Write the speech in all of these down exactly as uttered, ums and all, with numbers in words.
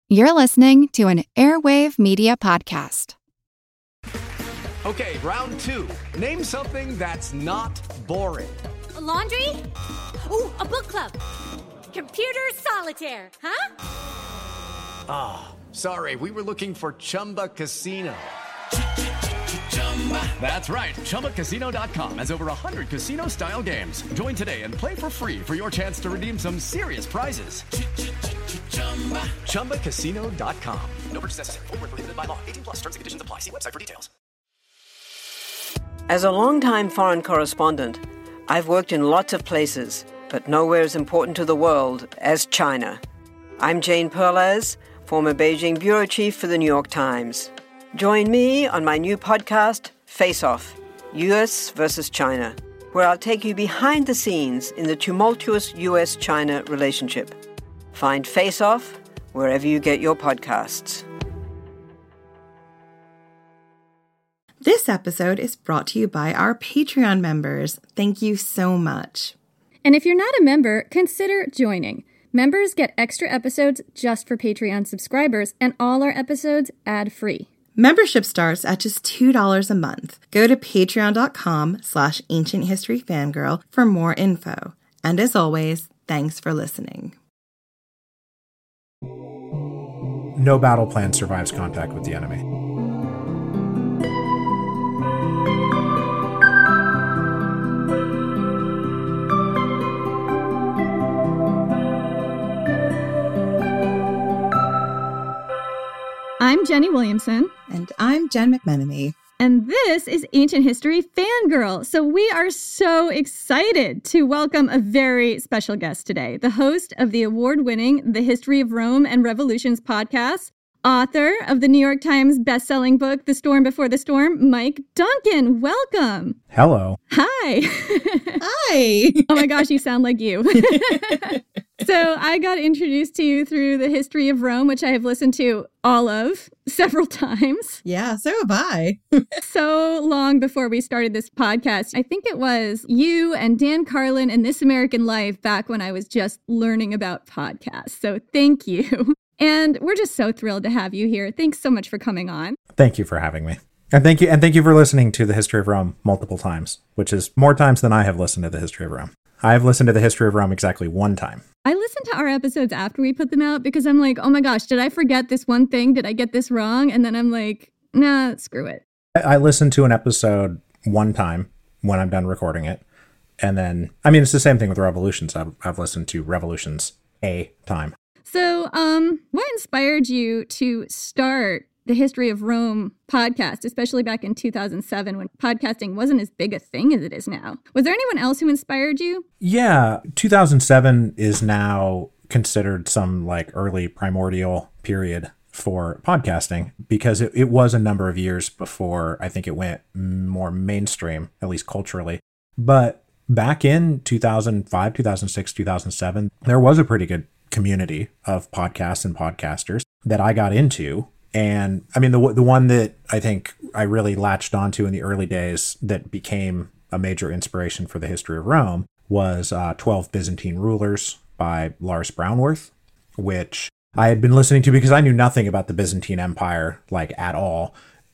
You're listening to an Airwave Media Podcast. Okay, round two. Name something that's not boring. A laundry? Ooh, a book club. Computer solitaire, huh? Ah, oh, sorry, we were looking for Chumba Casino. That's right, Chumba Casino dot com has over one hundred casino-style games. Join today and play for free for your chance to redeem some serious prizes. Chumba Casino dot com. No purchase necessary. Void where prohibited by law. eighteen plus terms and conditions apply. See website for details. As a longtime foreign correspondent, I've worked in lots of places, but nowhere as important to the world as China. I'm Jane Perlez, former Beijing bureau chief for the New York Times. Join me on my new podcast, Face Off, U S versus China, where I'll take you behind the scenes in the tumultuous U S China relationship. Find Face Off wherever you get your podcasts. This episode is brought to you by our Patreon members. Thank you so much. And if you're not a member, consider joining. Members get extra episodes just for Patreon subscribers, and all our episodes ad-free. Membership starts at just two dollars a month. Go to patreon.com slash ancient history fangirl for more info. And as always, thanks for listening. No battle plan survives contact with the enemy. I'm Jenny Williamson. And I'm Jen McMenemy. And this is Ancient History Fangirl. So we are so excited to welcome a very special guest today, the host of the award-winning The History of Rome and Revolutions podcast, author of the New York Times bestselling book, The Storm Before the Storm, Mike Duncan. Welcome. Hello. Hi. Hi. Oh my gosh, you sound like you. So I got introduced to you through The History of Rome, which I have listened to all of several times. Yeah, so have I. So long before we started this podcast. I think it was you and Dan Carlin and This American Life back when I was just learning about podcasts. So thank you. And we're just so thrilled to have you here. Thanks so much for coming on. Thank you for having me. And thank you and thank you for listening to The History of Rome multiple times, which is more times than I have listened to The History of Rome. I have listened to The History of Rome exactly one time. I listened to our episodes after we put them out because I'm like, oh my gosh, did I forget this one thing? Did I get this wrong? And then I'm like, nah, screw it. I listened to an episode one time when I'm done recording it. And then, I mean, it's the same thing with Revolutions. I've, I've listened to Revolutions a time. So um, what inspired you to start the History of Rome podcast, especially back in two thousand seven when podcasting wasn't as big a thing as it is now? Was there anyone else who inspired you? Yeah, two thousand seven is now considered some like early primordial period for podcasting because it, it was a number of years before I think it went more mainstream, at least culturally. But back in two thousand five, two thousand six, two thousand seven, there was a pretty good community of podcasts and podcasters that I got into. And I mean, the the one that I think I really latched onto in the early days that became a major inspiration for the History of Rome was uh, twelve Byzantine Rulers by Lars Brownworth, which I had been listening to because I knew nothing about the Byzantine Empire, like at all.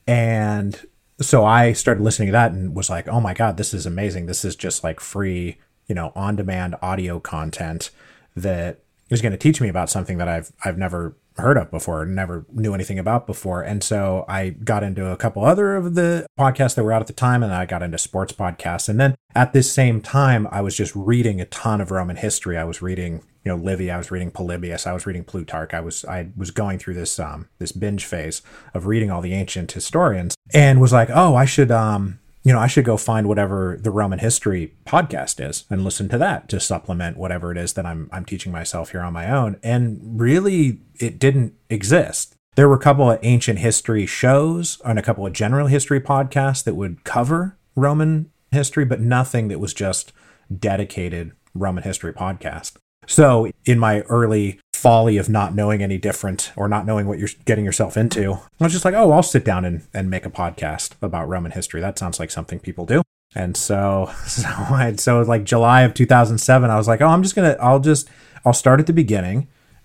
And so I started listening to that and was like, oh my God, this is amazing. This is just like free, you know, on-demand audio content that is going to teach me about something that I've I've never heard of before, never knew anything about before. And so I got into a couple other of the podcasts that were out at the time, and I got into sports podcasts. And then at this same time, I was just reading a ton of Roman history. I was reading, you know, Livy, I was reading Polybius, I was reading Plutarch. I was I was going through this um this binge phase of reading all the ancient historians and was like, oh, I should um you know, I should go find whatever the Roman history podcast is and listen to that to supplement whatever it is that I'm I'm teaching myself here on my own. And really, it didn't exist. There were a couple of ancient history shows and a couple of general history podcasts that would cover Roman history, but nothing that was just dedicated Roman history podcast. So in my early folly of not knowing any different or not knowing what you're getting yourself into, I was just like, oh, I'll sit down and, and make a podcast about Roman history. That sounds like something people do. And so, so, I, so like July of two thousand seven, I was like, oh, I'm just going to, I'll just, I'll start at the beginning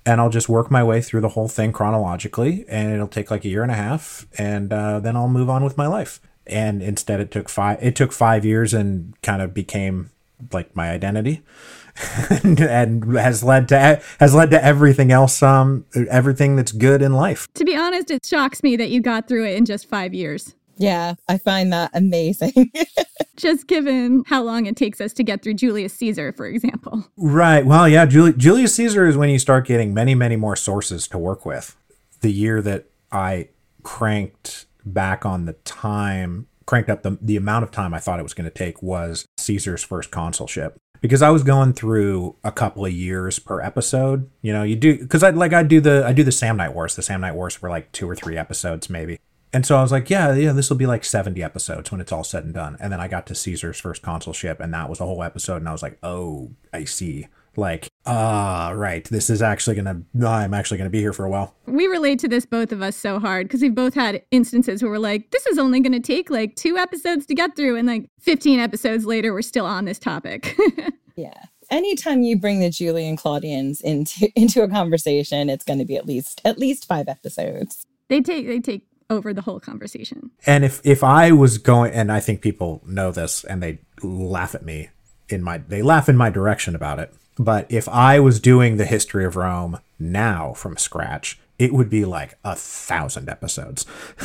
and I'll just work my way through the whole thing chronologically, and it'll take like a year and a half, and uh, then I'll move on with my life. And instead it took five, it took five years and kind of became like my identity and, and has led to, has led to everything else, um, everything that's good in life. To be honest, it shocks me that you got through it in just five years. Yeah, I find that amazing. Just given how long it takes us to get through Julius Caesar, for example. Right. Well, yeah, Juli- Julius Caesar is when you start getting many, many more sources to work with. The year that I cranked back on the time, cranked up the, the amount of time I thought it was going to take was Caesar's first consulship. Because I was going through a couple of years per episode. You know, you do, because I like I do the I do the Samnite Wars. The Samnite Wars were like two or three episodes maybe. And so I was like, yeah, yeah, this will be like seventy episodes when it's all said and done. And then I got to Caesar's first consulship, and that was a whole episode. And I was like, oh, I see. Like, ah, right. This is actually going to, I'm actually going to be here for a while. We relate to this, both of us, so hard because we've both had instances where we're like, this is only going to take like two episodes to get through. And like fifteen episodes later, we're still on this topic. Yeah. Anytime you bring the Julian Claudians into into a conversation, it's going to be at least at least five episodes. They take they take over the whole conversation. And if if I was going, and I think people know this, and they laugh at me in my they laugh in my direction about it. But if I was doing the history of Rome now from scratch, it would be like a thousand episodes.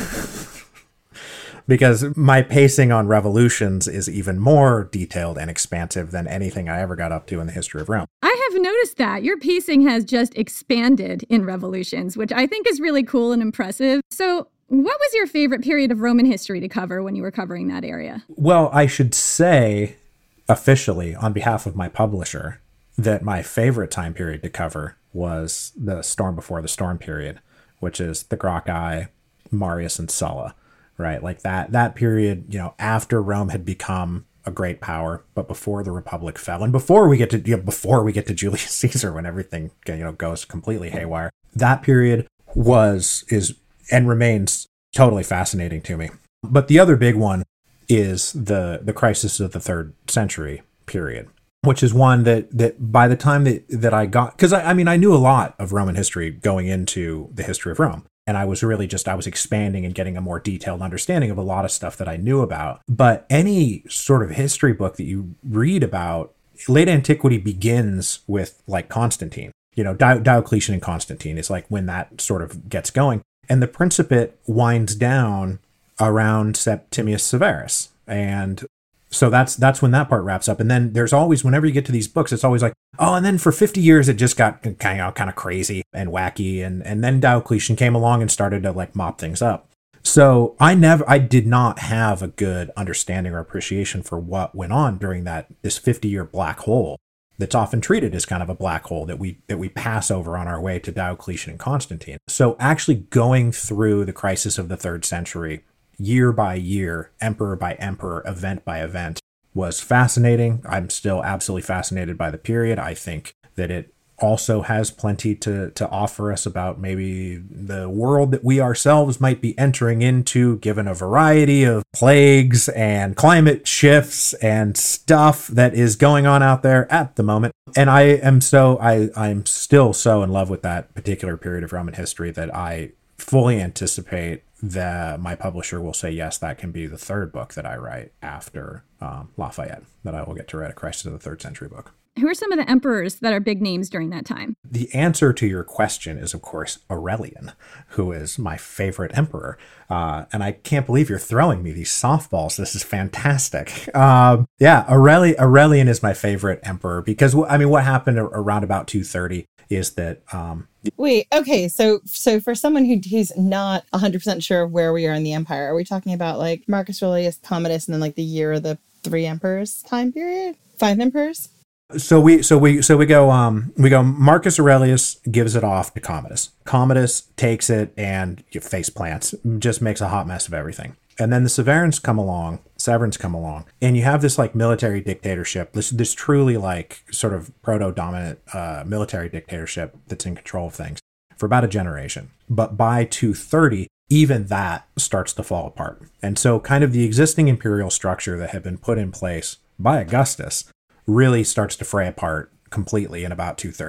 Because my pacing on Revolutions is even more detailed and expansive than anything I ever got up to in the history of Rome. I have noticed that your pacing has just expanded in Revolutions, which I think is really cool and impressive. So what was your favorite period of Roman history to cover when you were covering that area? Well, I should say officially on behalf of my publisher that my favorite time period to cover was the Storm Before the Storm period, which is the Gracchi, Marius, and Sulla. Right, like that that period, you know, after Rome had become a great power, but before the Republic fell, and before we get to you know, before we get to Julius Caesar, when everything you know goes completely haywire, that period was is and remains totally fascinating to me. But the other big one is the the crisis of the third century period, which is one that that by the time that that I got, because I, I mean I knew a lot of Roman history going into the history of Rome. And I was really just, I was expanding and getting a more detailed understanding of a lot of stuff that I knew about. But any sort of history book that you read about, late antiquity begins with like Constantine, you know, Di- Diocletian and Constantine is like when that sort of gets going. And the Principate winds down around Septimius Severus. And so that's that's when that part wraps up. And then there's always, whenever you get to these books, it's always like, oh, and then for fifty years, it just got kind of kind of crazy and wacky. And, and then Diocletian came along and started to like mop things up. So I never, I did not have a good understanding or appreciation for what went on during that, this fifty year black hole that's often treated as kind of a black hole that we, that we pass over on our way to Diocletian and Constantine. So actually going through the crisis of the third century, year by year, emperor by emperor, event by event, was fascinating. I'm still absolutely fascinated by the period. I think that it also has plenty to, to offer us about maybe the world that we ourselves might be entering into, given a variety of plagues and climate shifts and stuff that is going on out there at the moment. And I am so, I, I'm still so in love with that particular period of Roman history that I fully anticipate that my publisher will say, yes, that can be the third book that I write after um, Lafayette, that I will get to write a Crisis of the Third Century book. Who are some of the emperors that are big names during that time? The answer to your question is, of course, Aurelian, who is my favorite emperor. Uh, and I can't believe you're throwing me these softballs. This is fantastic. Um, yeah, Aureli- Aurelian is my favorite emperor because, I mean, what happened around about two thirty is that... Um, Wait, okay, so so for someone who who's not one hundred percent sure of where we are in the empire, are we talking about like Marcus Aurelius, Commodus, and then like the year of the three emperors time period? Five emperors? So we so we so we go um we go Marcus Aurelius gives it off to Commodus. Commodus takes it and face plants, just makes a hot mess of everything. And then the Severans come along, Severans come along, and you have this like military dictatorship, this this truly like sort of proto-dominant uh, military dictatorship that's in control of things for about a generation. But by two thirty, even that starts to fall apart. And so kind of the existing imperial structure that had been put in place by Augustus really starts to fray apart completely in about two thirty.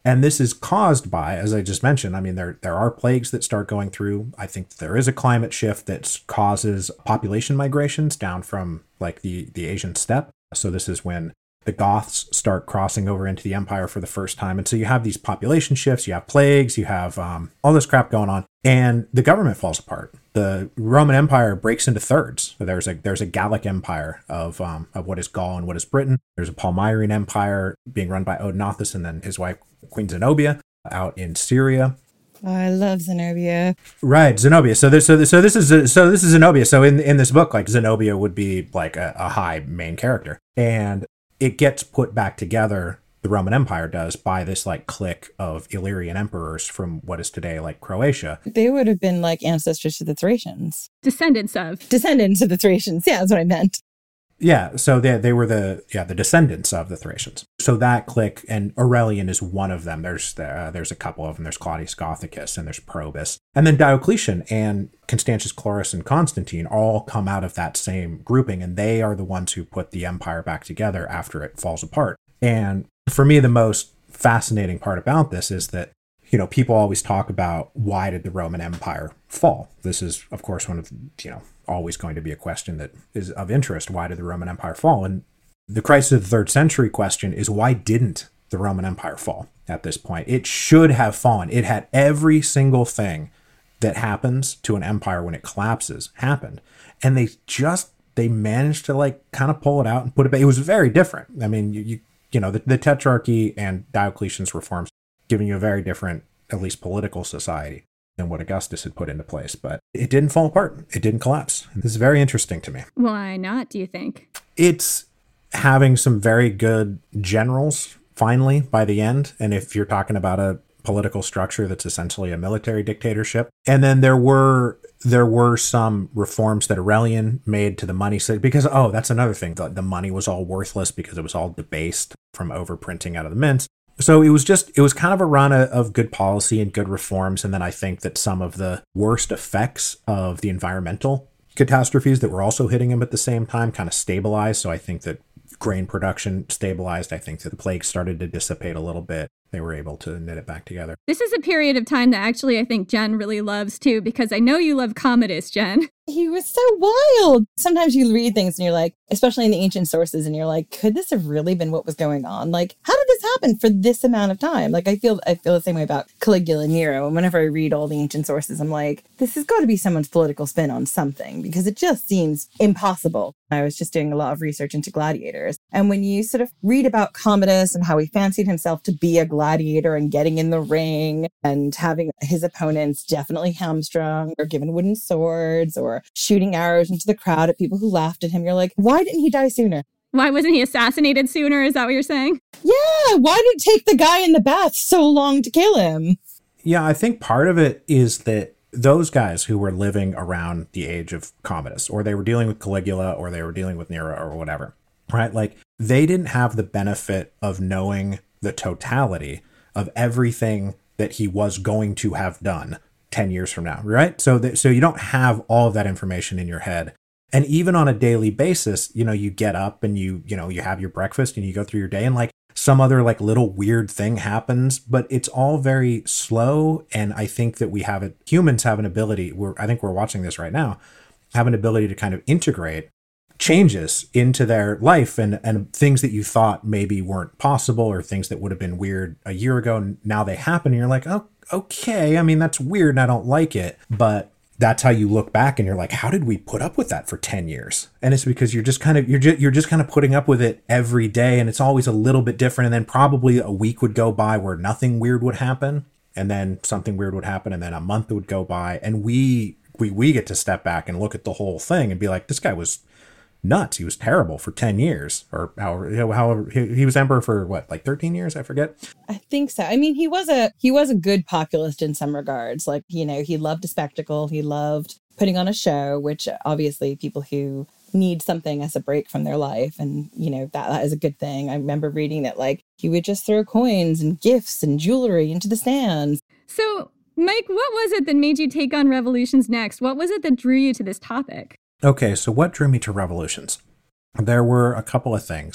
And this is caused by, as I just mentioned, I mean, there there are plagues that start going through. I think there is a climate shift that causes population migrations down from like the, the Asian steppe. So this is when the Goths start crossing over into the empire for the first time. And so you have these population shifts, you have plagues, you have um, all this crap going on, and the government falls apart. The Roman Empire breaks into thirds. So there's a there's a Gallic empire of um, of what is Gaul and what is Britain. There's a Palmyrene empire being run by Odenathus and then his wife Queen Zenobia out in Syria. Oh, I love Zenobia. Right, Zenobia. So this, so this, so this is so this is Zenobia. So in in this book, like Zenobia would be like a, a high main character, and it gets put back together. The Roman Empire does by this like clique of Illyrian emperors from what is today like Croatia. They would have been like ancestors to the Thracians. Descendants of. Descendants of the Thracians. Yeah, that's what I meant. Yeah, so they they were the yeah the descendants of the Thracians. So that clique, and Aurelian is one of them. There's uh, there's a couple of them. There's Claudius Gothicus and there's Probus, and then Diocletian and Constantius Chlorus and Constantine all come out of that same grouping, and they are the ones who put the empire back together after it falls apart. And for me, the most fascinating part about this is that, you know, people always talk about why did the Roman Empire fall? This is, of course, one of, you know, always going to be a question that is of interest. Why did the Roman Empire fall? And the crisis of the third century question is, why didn't the Roman Empire fall at this point? It should have fallen. It had every single thing that happens to an empire when it collapses happened. And they just, they managed to like kind of pull it out and put it back. It was very different. I mean, you, you You know, the, the Tetrarchy and Diocletian's reforms giving you a very different, at least political society than what Augustus had put into place. But it didn't fall apart. It didn't collapse. This is very interesting to me. Why not, do you think? It's having some very good generals, finally, by the end. And if you're talking about a political structure that's essentially a military dictatorship. And then there were there were some reforms that Aurelian made to the money system, because, oh, that's another thing. The, the money was all worthless because it was all debased from overprinting out of the mints. So it was just, it was kind of a run of good policy and good reforms. And then I think that some of the worst effects of the environmental catastrophes that were also hitting him at the same time kind of stabilized. So I think that grain production stabilized. I think that the plague started to dissipate a little bit. They were able to knit it back together. This is a period of time that actually I think Jen really loves too, because I know you love Commodus, Jen. He was so wild. Sometimes you read things and you're like, especially in the ancient sources, and you're like, could this have really been what was going on? Like, how did this happen for this amount of time? Like, I feel I feel the same way about Caligula and Nero. And whenever I read all the ancient sources, I'm like, this has got to be someone's political spin on something, because it just seems impossible. I was just doing a lot of research into gladiators. And when you sort of read about Commodus and how he fancied himself to be a gladiator and getting in the ring and having his opponents definitely hamstrung or given wooden swords or shooting arrows into the crowd at people who laughed at him, you're like, why didn't he die sooner? Why wasn't he assassinated sooner? Is that what you're saying? Yeah, why did it take the guy in the bath so long to kill him? Yeah, I think part of it is that those guys who were living around the age of Commodus, or they were dealing with Caligula, or they were dealing with Nero or whatever, right? Like, they didn't have the benefit of knowing the totality of everything that he was going to have done ten years from now, right? So that, so you don't have all of that information in your head. And even on a daily basis, you know, you get up and you, you know, you have your breakfast and you go through your day, and like some other like little weird thing happens, but it's all very slow. And I think that we have it, humans have an ability, we're, I think we're watching this right now, have an ability to kind of integrate changes into their life, and, and things that you thought maybe weren't possible, or things that would have been weird a year ago, and now they happen. And you're like, oh, okay. I mean, that's weird and I don't like it, but that's how you look back and you're like, how did we put up with that for ten years? And it's because you're just kind of, you're just, you're just kind of putting up with it every day. And it's always a little bit different. And then probably a week would go by where nothing weird would happen. And then something weird would happen. And then a month would go by. And we, we, we get to step back and look at the whole thing and be like, this guy was nuts. He was terrible for ten years, or however, however he, he was emperor for what, like thirteen years? I forget. I think so. I mean, he was a he was a good populist in some regards. Like, you know, he loved a spectacle. He loved putting on a show, which obviously people who need something as a break from their life, and, you know, that, that is a good thing. I remember reading that, like, he would just throw coins and gifts and jewelry into the stands. So, Mike, what was it that made you take on Revolutions Next? What was it that drew you to this topic? Okay, so what drew me to revolutions? There were a couple of things.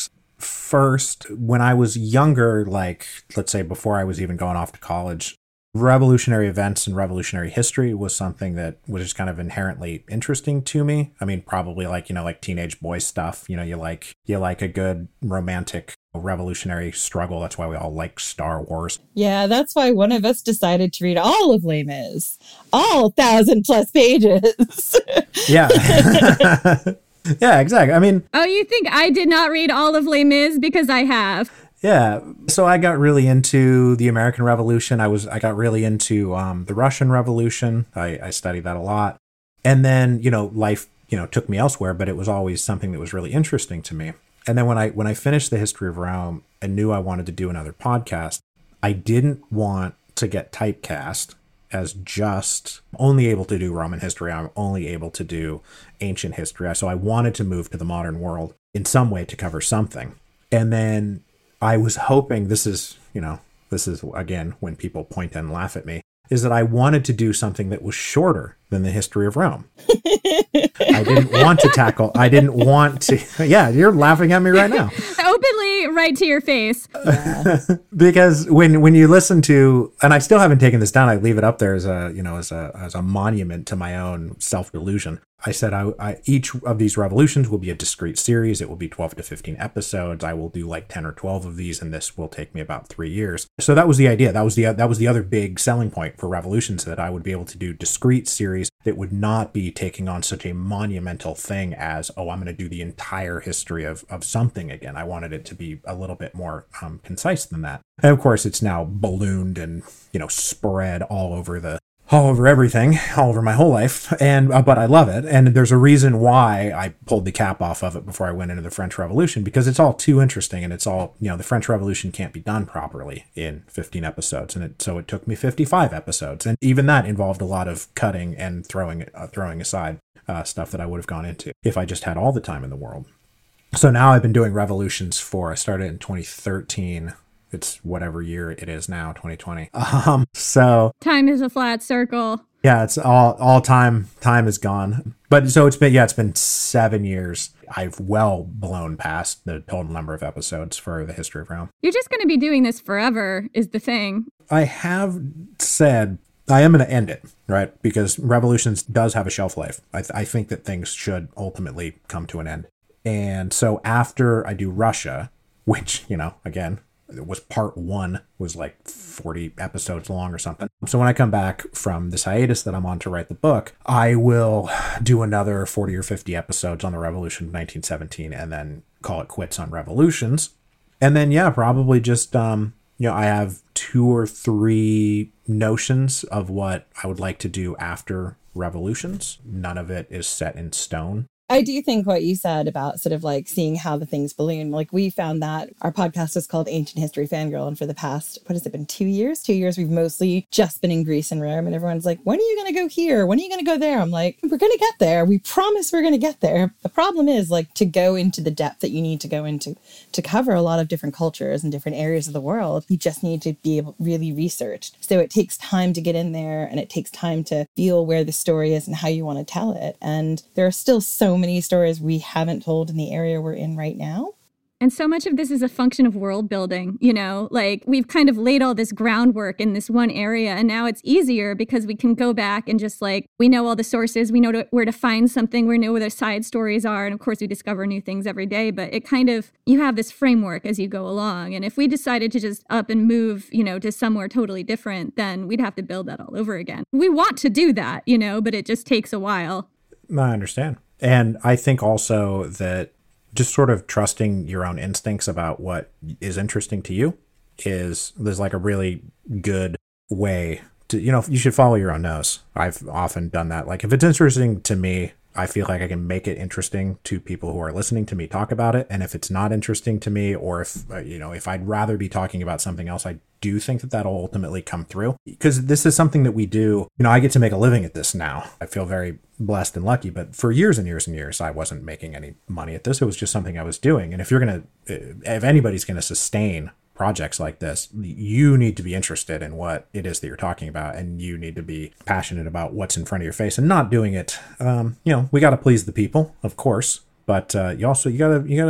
first, when I was younger, like, let's say before I was even going off to college, revolutionary events and revolutionary history was something that was just kind of inherently interesting to me. I mean, probably like, you know, like teenage boy stuff, you know, you like, you like a good romantic revolutionary struggle. That's why we all like Star Wars. Yeah, that's why one of us decided to read all of Les Mis, all thousand plus pages. Yeah. Yeah, exactly. I mean, oh, you think I did not read all of Les Mis? Because I have. Yeah. So I got really into the American Revolution. I was I got really into um, the Russian Revolution. I, I studied that a lot. And then, you know, life, you know, took me elsewhere, but it was always something that was really interesting to me. And then when I when I finished the history of Rome and knew I wanted to do another podcast, I didn't want to get typecast as just only able to do Roman history. I'm only able to do ancient history. So I wanted to move to the modern world in some way to cover something. And then I was hoping, this is, you know, this is, again, when people point and laugh at me, is that I wanted to do something that was shorter than the history of Rome. I didn't want to tackle, I didn't want to, yeah, you're laughing at me right now. Openly, right to your face. Yeah. Because when when you listen to, and I still haven't taken this down, I leave it up there as a, you know, as a as a monument to my own self-delusion. I said I, I each of these revolutions will be a discrete series. It will be twelve to fifteen episodes. I will do like ten or twelve of these, and this will take me about three years. So that was the idea. That was the that was the other big selling point for revolutions, that I would be able to do discrete series that would not be taking on such a monumental thing as, oh, I'm going to do the entire history of, of something again. I wanted it to be a little bit more um, concise than that. And of course, it's now ballooned and, you know, spread all over the all over everything, all over my whole life. And, uh, but I love it. And there's a reason why I pulled the cap off of it before I went into the French Revolution, because it's all too interesting. And it's all, you know, the French Revolution can't be done properly in fifteen episodes. And it, so it took me fifty-five episodes. And even that involved a lot of cutting and throwing, uh, throwing aside uh, stuff that I would have gone into if I just had all the time in the world. So now I've been doing revolutions for, I started in twenty thirteen. It's whatever year it is now, twenty twenty. Um, so time is a flat circle. Yeah, it's all all time. Time is gone. But so it's been, yeah, it's been seven years. I've well blown past the total number of episodes for the history of Rome. You're just going to be doing this forever, is the thing. I have said I am going to end it, right? Because Revolutions does have a shelf life. I, th- I think that things should ultimately come to an end. And so after I do Russia, which, you know, again, it was part one, was like forty episodes long or something. So when I come back from this hiatus that I'm on to write the book, I will do another forty or fifty episodes on the Revolution of nineteen seventeen and then call it quits on Revolutions. And then, yeah, probably just, um, you know, I have two or three notions of what I would like to do after Revolutions. None of it is set in stone. I do think what you said about sort of like seeing how the things balloon, like we found that our podcast is called Ancient History Fangirl. And for the past, what has it been, two years? Two years, we've mostly just been in Greece and Rome. And everyone's like, when are you going to go here? When are you going to go there? I'm like, we're going to get there. We promise we're going to get there. The problem is like to go into the depth that you need to go into to cover a lot of different cultures and different areas of the world. You just need to be able really researched. So it takes time to get in there, and it takes time to feel where the story is and how you want to tell it. And there are still so many stories we haven't told in the area we're in right now. And so much of this is a function of world building, you know, like we've kind of laid all this groundwork in this one area, and now it's easier because we can go back and just like, we know all the sources, we know to, where to find something, we know where the side stories are. And of course we discover new things every day, but it kind of, you have this framework as you go along. And if we decided to just up and move, you know, to somewhere totally different, then we'd have to build that all over again. We want to do that, you know, but it just takes a while. I understand. And I think also that just sort of trusting your own instincts about what is interesting to you is, there's like a really good way to, you know, you should follow your own nose. I've often done that. Like if it's interesting to me, I feel like I can make it interesting to people who are listening to me talk about it. And if it's not interesting to me, or if, you know, if I'd rather be talking about something else, I do think that that'll ultimately come through, because this is something that we do. You know, I get to make a living at this now. I feel very blessed and lucky, but for years and years and years, I wasn't making any money at this. It was just something I was doing. And if you're going to, if anybody's going to sustain projects like this, you need to be interested in what it is that you're talking about, and you need to be passionate about what's in front of your face and not doing it. Um, you know, we got to please the people, of course, but uh, you also, you gotta, you gotta,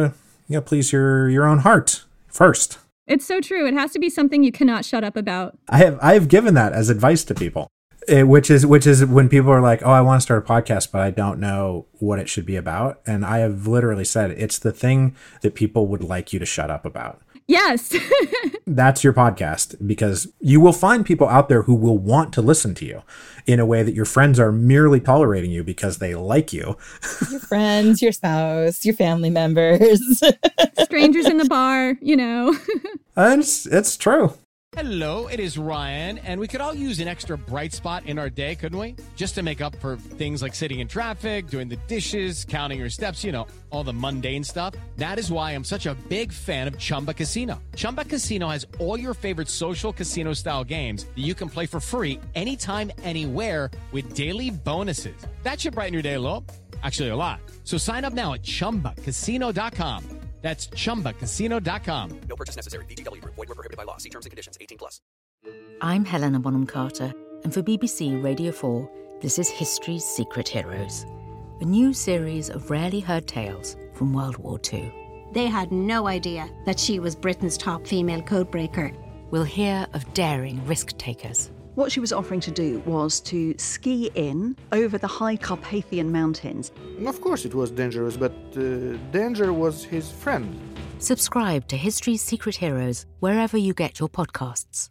you know, please your your own heart first. It's so true. It has to be something you cannot shut up about. I have I have given that as advice to people, it, which is which is when people are like, oh, I want to start a podcast, but I don't know what it should be about. And I have literally said it's the thing that people would like you to shut up about. Yes. That's your podcast, because you will find people out there who will want to listen to you in a way that your friends are merely tolerating you because they like you. Your friends, your spouse, your family members. Strangers in the bar, you know. And it's, it's true. Hello, it is Ryan, and we could all use an extra bright spot in our day, couldn't we? Just to make up for things like sitting in traffic, doing the dishes, counting your steps, you know, all the mundane stuff. That is why I'm such a big fan of Chumba Casino. Chumba Casino has all your favorite social casino-style games that you can play for free anytime, anywhere with daily bonuses. That should brighten your day a little. Actually, a lot. So sign up now at chumba casino dot com. That's chumba casino dot com. No purchase necessary. V G W Group. Void where prohibited by law. See terms and conditions. eighteen plus. I'm Helena Bonham Carter, and for B B C Radio four, this is History's Secret Heroes, a new series of rarely heard tales from World War Two. They had no idea that she was Britain's top female codebreaker. We'll hear of daring risk-takers. What she was offering to do was to ski in over the high Carpathian Mountains. Of course it was dangerous, but uh, danger was his friend. Subscribe to History's Secret Heroes wherever you get your podcasts.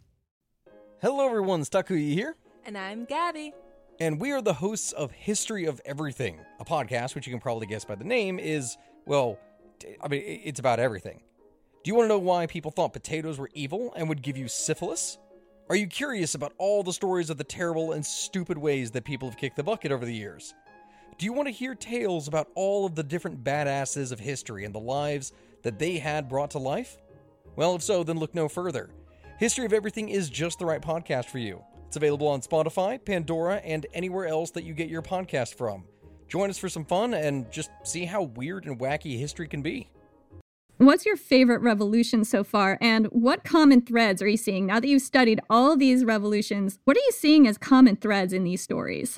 Hello everyone, Takuya here. And I'm Gabby. And we are the hosts of History of Everything, a podcast which you can probably guess by the name is, well, I mean, it's about everything. Do you want to know why people thought potatoes were evil and would give you syphilis? Are you curious about all the stories of the terrible and stupid ways that people have kicked the bucket over the years? Do you want to hear tales about all of the different badasses of history and the lives that they had brought to life? Well, if so, then look no further. History of Everything is just the right podcast for you. It's available on Spotify, Pandora, and anywhere else that you get your podcast from. Join us for some fun and just see how weird and wacky history can be. What's your favorite revolution so far, and what common threads are you seeing? Now that you've studied all these revolutions, what are you seeing as common threads in these stories?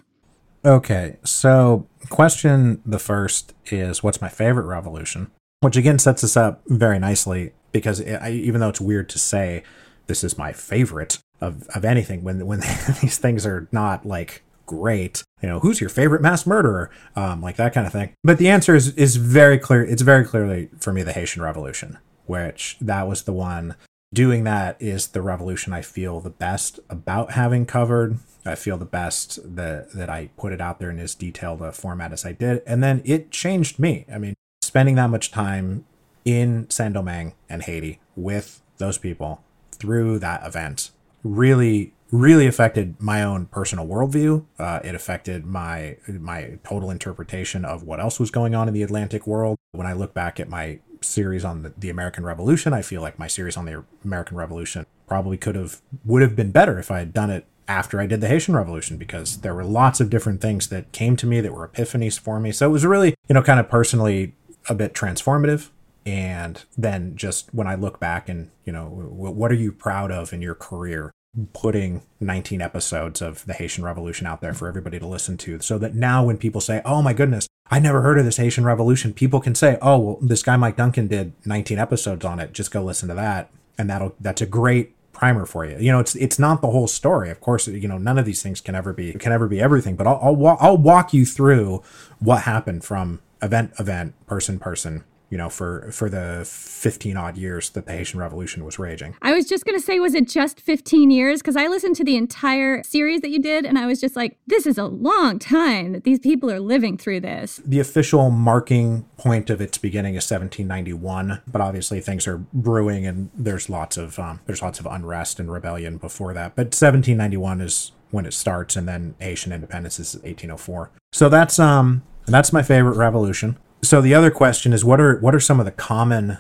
Okay, so question the first is, what's my favorite revolution? Which again sets us up very nicely, because it, I, even though it's weird to say this is my favorite of, of anything, when when these things are not like great, you know, who's your favorite mass murderer, um, like that kind of thing. But the answer is is very clear. It's very clearly for me the Haitian Revolution, which that was the one. Doing that is the revolution I feel the best about having covered. I feel the best that that I put it out there in as detailed a format as I did, and then it changed me. I mean, spending that much time in Saint-Domingue and Haiti with those people through that event really. really affected my own personal worldview. Uh, it affected my my total interpretation of what else was going on in the Atlantic world. When I look back at my series on the, the American Revolution, I feel like my series on the American Revolution probably could have, would have been better if I had done it after I did the Haitian Revolution, because there were lots of different things that came to me that were epiphanies for me. So it was really, you know, kind of personally a bit transformative. And then just when I look back and, you know, what are you proud of in your career? Putting nineteen episodes of the Haitian Revolution out there for everybody to listen to, so that now when people say, oh my goodness, I never heard of this Haitian Revolution, people can say, oh, well, this guy Mike Duncan did nineteen episodes on it, just go listen to that. And that'll that's a great primer for you. You know, it's it's not the whole story. Of course, you know, none of these things can ever be can ever be everything, but I'll I'll, I'll walk you through what happened from event event, person person, you know, for, for the fifteen odd years that the Haitian Revolution was raging. I was just going to say, was it just fifteen years? Because I listened to the entire series that you did, and I was just like, this is a long time that these people are living through this. The official marking point of its beginning is seventeen ninety-one, but obviously things are brewing, and there's lots of um, there's lots of unrest and rebellion before that. But seventeen ninety-one is when it starts, and then Haitian independence is eighteen oh four. So that's um that's my favorite revolution. So the other question is, what are what are some of the common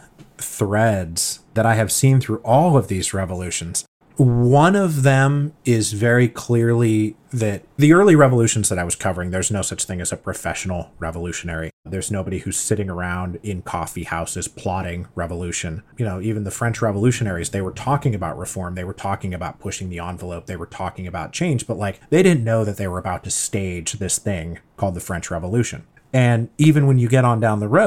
threads that I have seen through all of these revolutions? One of them is very clearly that the early revolutions that I was covering, there's no such thing as a professional revolutionary. There's nobody who's sitting around in coffee houses plotting revolution. You know, even the French revolutionaries, they were talking about reform. They were talking about pushing the envelope. They were talking about change, but like they didn't know that they were about to stage this thing called the French Revolution. And even when you get on down the road,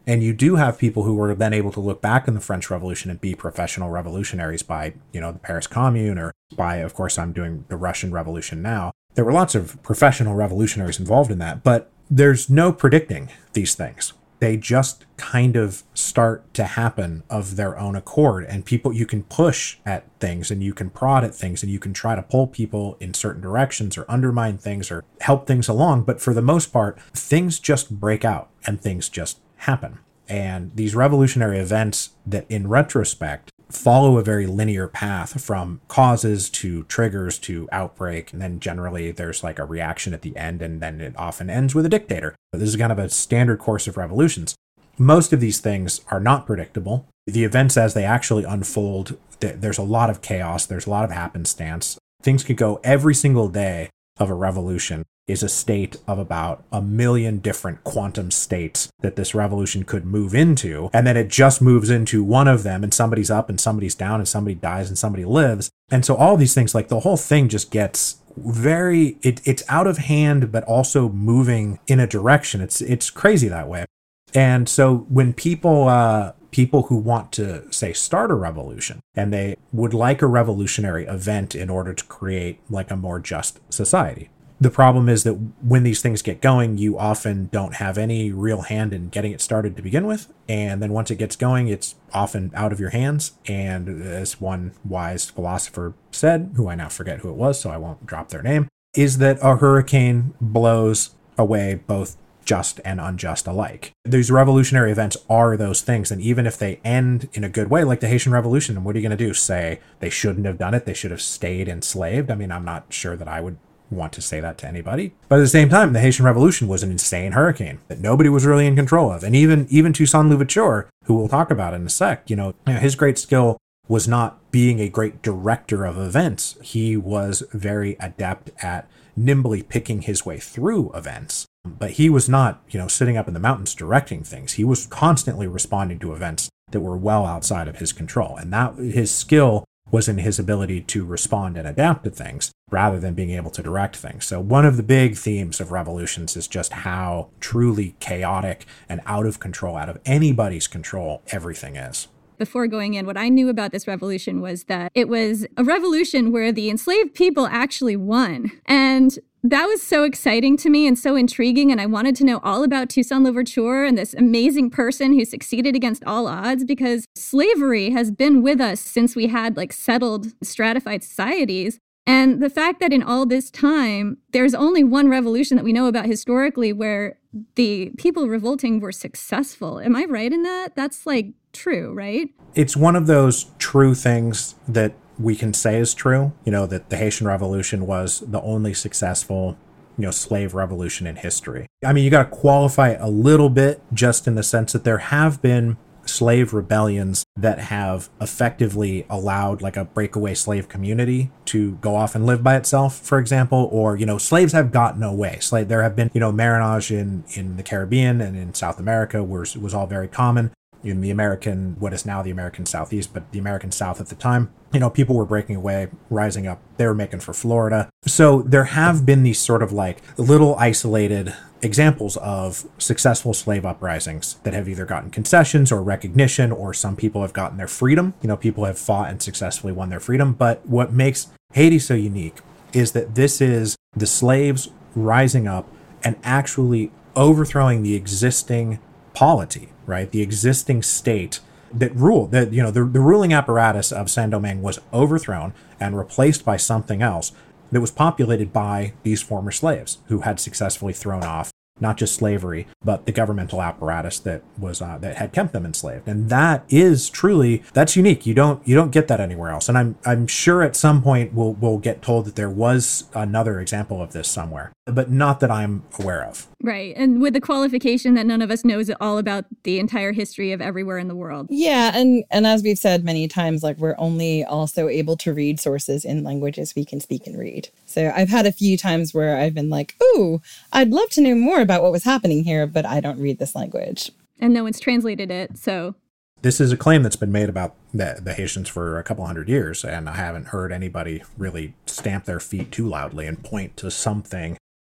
And you do have people who were then able to look back on the French Revolution and be professional revolutionaries by, you know, the Paris Commune, or by, of course, I'm doing the Russian Revolution now. There were lots of professional revolutionaries involved in that, but there's no predicting these things. They just kind of start to happen of their own accord, and people, you can push at things and you can prod at things and you can try to pull people in certain directions or undermine things or help things along. But for the most part, things just break out and things just happen. And these revolutionary events that in retrospect follow a very linear path from causes to triggers to outbreak, and then generally there's like a reaction at the end, and then it often ends with a dictator. But this is kind of a standard course of revolutions. Most of these things are not predictable. The events as they actually unfold, there's a lot of chaos, there's a lot of happenstance. Things could go every single day of a revolution is a state of about a million different quantum states that this revolution could move into. And then it just moves into one of them, and somebody's up and somebody's down and somebody dies and somebody lives. And so all these things, like the whole thing just gets very, it, it's out of hand, but also moving in a direction. It's, it's crazy that way. And so when people, uh, people who want to, say, start a revolution, and they would like a revolutionary event in order to create like a more just society. The problem is that when these things get going, you often don't have any real hand in getting it started to begin with. And then once it gets going, it's often out of your hands. And as one wise philosopher said, who I now forget who it was, so I won't drop their name, is that a hurricane blows away both just and unjust alike. These revolutionary events are those things. And even if they end in a good way, like the Haitian Revolution, what are you going to do? Say they shouldn't have done it? They should have stayed enslaved? I mean, I'm not sure that I would want to say that to anybody. But at the same time, the Haitian Revolution was an insane hurricane that nobody was really in control of. And even even Toussaint Louverture, who we'll talk about in a sec, you know, his great skill was not being a great director of events. He was very adept at nimbly picking his way through events. But he was not, you know, sitting up in the mountains directing things. He was constantly responding to events that were well outside of his control. And that his skill was in his ability to respond and adapt to things rather than being able to direct things. So one of the big themes of revolutions is just how truly chaotic and out of control, out of anybody's control, everything is. Before going in, what I knew about this revolution was that it was a revolution where the enslaved people actually won. And that was so exciting to me and so intriguing, and I wanted to know all about Toussaint Louverture and this amazing person who succeeded against all odds, because slavery has been with us since we had like settled, stratified societies. And the fact that in all this time, there's only one revolution that we know about historically where the people revolting were successful. Am I right in that? That's like true, right? It's one of those true things that we can say is true, you know, that the Haitian Revolution was the only successful, you know, slave revolution in history. I mean, you got to qualify it a little bit just in the sense that there have been slave rebellions that have effectively allowed like a breakaway slave community to go off and live by itself, for example, or, you know, slaves have gotten away. Slave, there have been, you know, marriage in, in the Caribbean and in South America was, was all very common. In the American, what is now the American Southeast, but the American South at the time, you know, people were breaking away, rising up. They were making for Florida. So there have been these sort of like little isolated examples of successful slave uprisings that have either gotten concessions or recognition, or some people have gotten their freedom. You know, people have fought and successfully won their freedom. But what makes Haiti so unique is that this is the slaves rising up and actually overthrowing the existing polity, right? The existing state that ruled, that, you know, the, the ruling apparatus of Saint-Domingue was overthrown and replaced by something else that was populated by these former slaves who had successfully thrown off not just slavery, but the governmental apparatus that was uh, that had kept them enslaved. And that is truly, that's unique. You don't you don't get that anywhere else. And I'm I'm sure at some point we'll we'll get told that there was another example of this somewhere, but not that I'm aware of. Right. And with the qualification that none of us knows all about the entire history of everywhere in the world. Yeah. And, and as we've said many times, like we're only also able to read sources in languages we can speak and read. So I've had a few times where I've been like, ooh, I'd love to know more about what was happening here, but I don't read this language. And no one's translated it. So this is a claim that's been made about the, the Haitians for a couple hundred years. And I haven't heard anybody really stamp their feet too loudly and point to something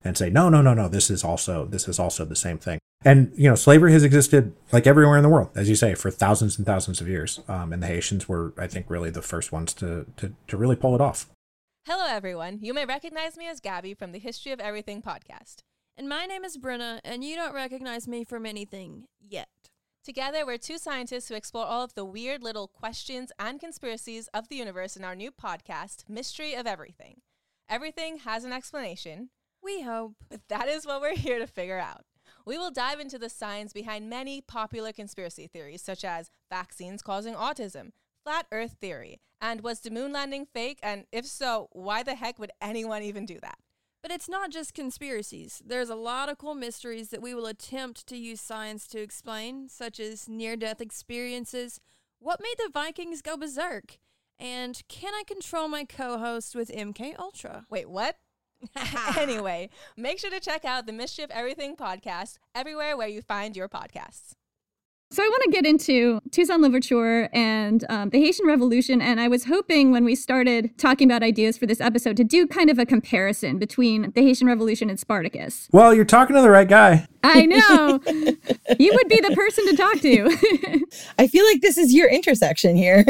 and say, no, no, no, no, this is also this is also the same thing. And, you know, slavery has existed like everywhere in the world, as you say, for thousands and thousands of years. Um, and the Haitians were, I think, really the first ones to, to, to really pull it off. Hello, everyone. You may recognize me as Gabby from the History of Everything podcast. And my name is Brenna, and you don't recognize me from anything yet. Together, we're two scientists who explore all of the weird little questions and conspiracies of the universe in our new podcast, Mystery of Everything. Everything has an explanation. We hope. But that is what we're here to figure out. We will dive into the science behind many popular conspiracy theories, such as vaccines causing autism, flat earth theory, and was the moon landing fake? And if so, why the heck would anyone even do that? But it's not just conspiracies. There's a lot of cool mysteries that we will attempt to use science to explain, such as near-death experiences, what made the Vikings go berserk, and can I control my co-host with M K Ultra? Wait, what? Anyway, make sure to check out the Mystery of Everything podcast everywhere where you find your podcasts. So I want to get into Toussaint Louverture and um, the Haitian Revolution, and I was hoping when we started talking about ideas for this episode to do kind of a comparison between the Haitian Revolution and Spartacus. Well, you're talking to the right guy. I know. You would be the person to talk to. I feel like this is your intersection here.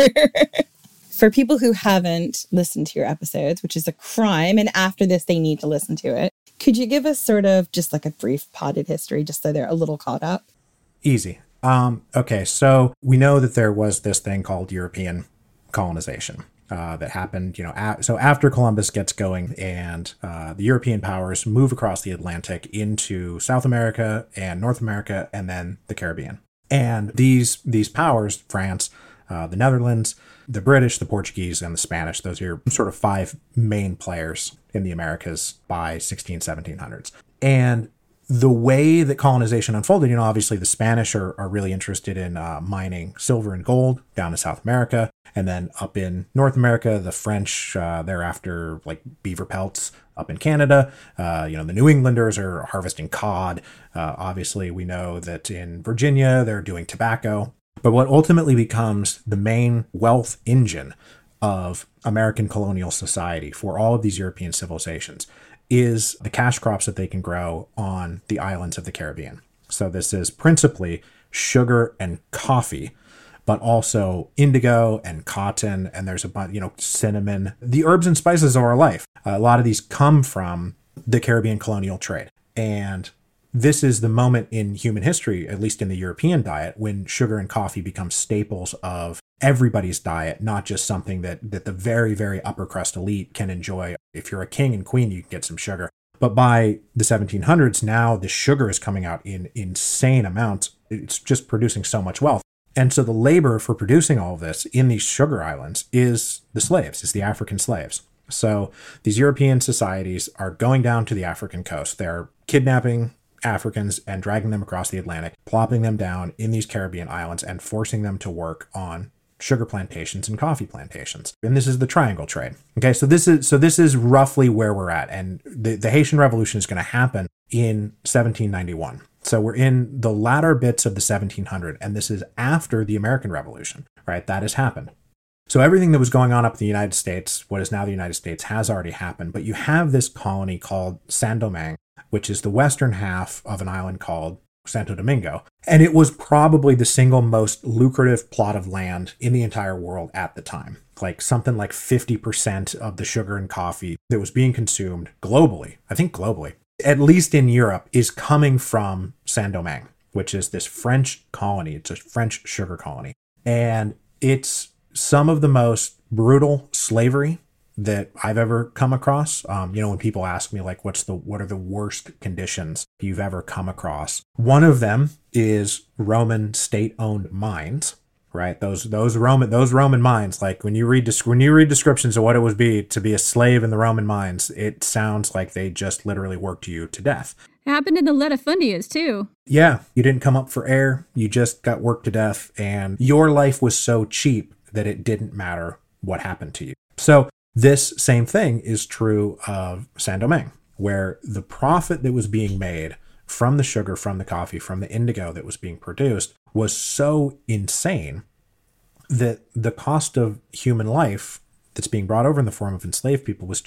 For people who haven't listened to your episodes, which is a crime, and after this they need to listen to it, could you give us sort of just like a brief potted history just so they're a little caught up? Easy. Um, okay, so we know that there was this thing called European colonization uh, that happened, you know, a- so after Columbus gets going and uh, the European powers move across the Atlantic into South America and North America and then the Caribbean. And these these powers, France, uh, the Netherlands, the British, the Portuguese, and the Spanish, those are sort of five main players in the Americas by sixteen, seventeen hundreds. And the way that colonization unfolded, you know, obviously the Spanish are, are really interested in uh, mining silver and gold down in South America. And then up in North America, the French, uh, thereafter, like beaver pelts up in Canada. Uh, you know, the New Englanders are harvesting cod. Uh, obviously, we know that in Virginia, they're doing tobacco. But what ultimately becomes the main wealth engine of American colonial society for all of these European civilizations is the cash crops that they can grow on the islands of the Caribbean. So this is principally sugar and coffee, but also indigo and cotton, and there's a bunch, you know, cinnamon, the herbs and spices of our life. A lot of these come from the Caribbean colonial trade. And this is the moment in human history, at least in the European diet, when sugar and coffee become staples of everybody's diet, not just something that, that the very, very upper crust elite can enjoy. If you're a king and queen, you can get some sugar. But by the seventeen hundreds, now the sugar is coming out in insane amounts. It's just producing so much wealth. And so the labor for producing all of this in these sugar islands is the slaves, is the African slaves. So these European societies are going down to the African coast. They're kidnapping Africans and dragging them across the Atlantic, plopping them down in these Caribbean islands and forcing them to work on sugar plantations and coffee plantations. And this is the triangle trade. Okay, so this is so this is roughly where we're at. And the, the Haitian Revolution is going to happen in seventeen ninety-one. So we're in the latter bits of the seventeen hundreds, and this is after the American Revolution, right? That has happened. So everything that was going on up in the United States, what is now the United States, has already happened. But you have this colony called Saint-Domingue, which is the western half of an island called Santo Domingo. And it was probably the single most lucrative plot of land in the entire world at the time. Like something like fifty percent of the sugar and coffee that was being consumed globally, I think globally, at least in Europe, is coming from Saint-Domingue, which is this French colony. It's a French sugar colony. And it's some of the most brutal slavery that I've ever come across. Um, you know, when people ask me, like, what's the, what are the worst conditions you've ever come across? One of them is Roman state-owned mines, right? Those, those Roman, those Roman mines, like when you read, when you read descriptions of what it would be to be a slave in the Roman mines, it sounds like they just literally worked you to death. It happened in the latifundias too. Yeah. You didn't come up for air. You just got worked to death, and your life was so cheap that it didn't matter what happened to you. So this same thing is true of Saint-Domingue, where the profit that was being made from the sugar, from the coffee, from the indigo that was being produced was so insane that the cost of human life that's being brought over in the form of enslaved people was cheap.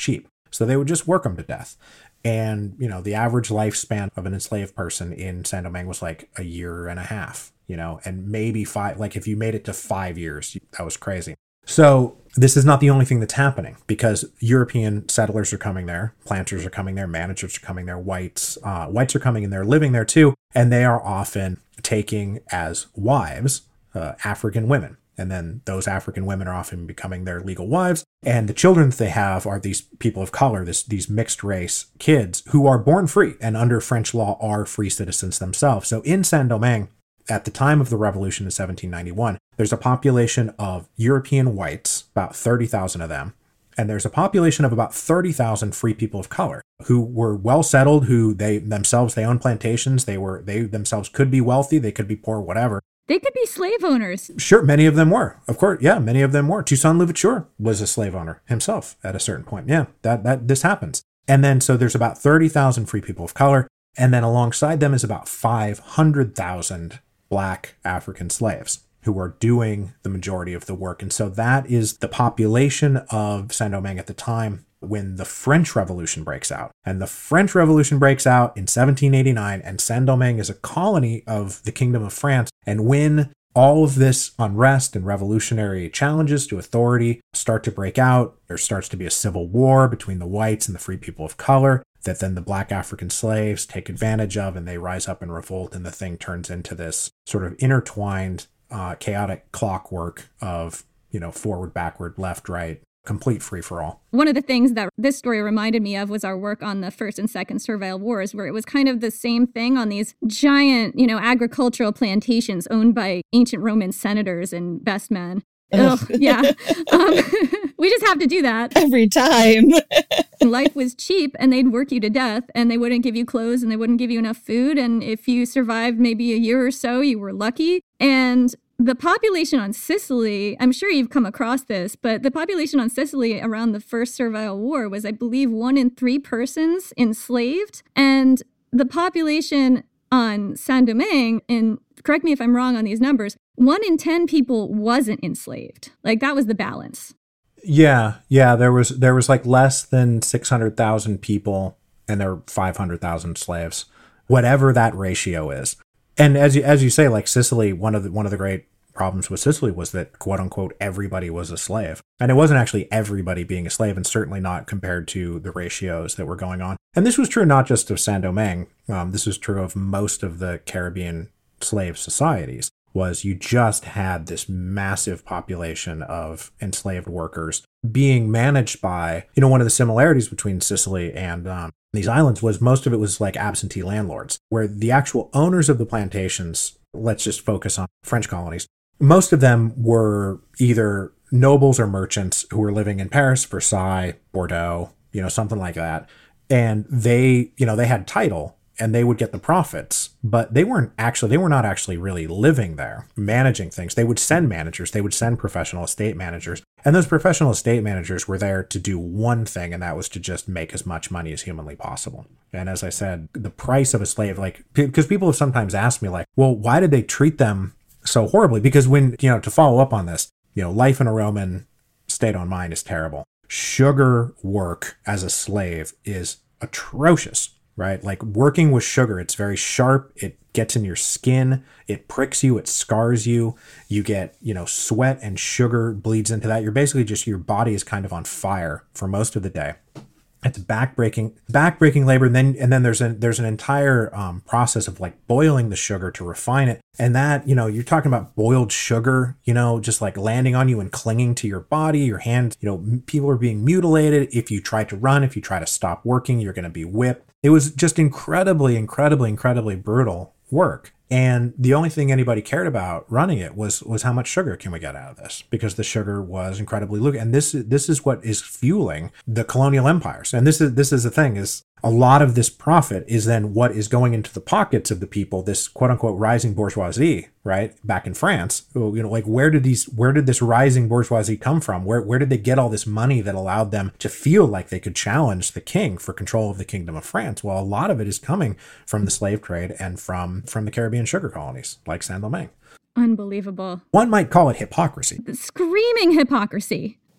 So they would just work them to death. And, you know, the average lifespan of an enslaved person in Saint-Domingue was like a year and a half, you know, and maybe five, like if you made it to five years, that was crazy. So this is not the only thing that's happening, because European settlers are coming there, planters are coming there, managers are coming there, whites, uh, whites are coming in there, living there too. And they are often taking as wives uh, African women. And then those African women are often becoming their legal wives. And the children that they have are these people of color, this, these mixed race kids who are born free and under French law are free citizens themselves. So in Saint-Domingue, at the time of the revolution in seventeen ninety-one, there's a population of European whites, about thirty thousand of them. And there's a population of about thirty thousand free people of color who were well settled, who they themselves, they own plantations. They were, they themselves could be wealthy. They could be poor, whatever. They could be slave owners. Sure, many of them were. Of course, yeah, many of them were. Toussaint Louverture was a slave owner himself at a certain point. Yeah, that that this happens. And then so there's about thirty thousand free people of color, and then alongside them is about five hundred thousand Black African slaves who are doing the majority of the work. And so that is the population of Saint-Domingue at the time when the French Revolution breaks out. And the French Revolution breaks out in seventeen eighty-nine, and Saint-Domingue is a colony of the Kingdom of France. And when all of this unrest and revolutionary challenges to authority start to break out, there starts to be a civil war between the whites and the free people of color that then the Black African slaves take advantage of, and they rise up in revolt, and the thing turns into this sort of intertwined, uh, chaotic clockwork of, you know, forward, backward, left, right, complete free-for-all. One of the things that this story reminded me of was our work on the First and Second Servile Wars, where it was kind of the same thing on these giant, you know, agricultural plantations owned by ancient Roman senators and best men. Ugh, yeah. Um, we just have to do that. Every time. Life was cheap, and they'd work you to death, and they wouldn't give you clothes, and they wouldn't give you enough food. And if you survived maybe a year or so, you were lucky. And the population on Sicily, I'm sure you've come across this, but the population on Sicily around the First Servile War was, I believe, one in three persons enslaved. And the population on Saint-Domingue, and correct me if I'm wrong on these numbers, one in ten people wasn't enslaved. Like, that was the balance. Yeah, yeah, there was there was like less than six hundred thousand people, and there were five hundred thousand slaves, whatever that ratio is. And as you as you say, like Sicily, one of the one of the great problems with Sicily was that, quote unquote, everybody was a slave. And it wasn't actually everybody being a slave, and certainly not compared to the ratios that were going on. And this was true not just of Saint-Domingue. Um, this was true of most of the Caribbean slave societies. Was you just had this massive population of enslaved workers being managed by, you know, one of the similarities between Sicily and um, these islands was most of it was like absentee landlords, where the actual owners of the plantations, let's just focus on French colonies, most of them were either nobles or merchants who were living in Paris, Versailles, Bordeaux, you know, something like that. And they, you know, they had title, and they would get the profits, but they weren't actually, they were not actually really living there, managing things. They would send managers, they would send professional estate managers, and those professional estate managers were there to do one thing, and that was to just make as much money as humanly possible. And as I said, the price of a slave, like, because people have sometimes asked me, like, well, why did they treat them so horribly? Because when, you know, to follow up on this, you know, life in a Roman state-owned mine is terrible. Sugar work as a slave is atrocious. Right? Like working with sugar, it's very sharp. It gets in your skin. It pricks you. It scars you. You get, you know, sweat and sugar bleeds into that. You're basically just, your body is kind of on fire for most of the day. It's backbreaking, backbreaking labor. And then, and then there's an, there's an entire um, process of like boiling the sugar to refine it. And that, you know, you're talking about boiled sugar, you know, just like landing on you and clinging to your body, your hands, you know, people are being mutilated. If you try to run, if you try to stop working, you're going to be whipped. It was just incredibly, incredibly, incredibly brutal work. And the only thing anybody cared about running it was was how much sugar can we get out of this? Because the sugar was incredibly lucrative. And this this is what is fueling the colonial empires. And this is this is the thing, is a lot of this profit is then what is going into the pockets of the people, this quote unquote rising bourgeoisie, right? Back in France, you know, like where did these, where did this rising bourgeoisie come from? Where, where did they get all this money that allowed them to feel like they could challenge the king for control of the Kingdom of France? Well, a lot of it is coming from the slave trade and from, from the Caribbean sugar colonies like Saint-Domingue. Unbelievable. One might call it hypocrisy. The screaming hypocrisy.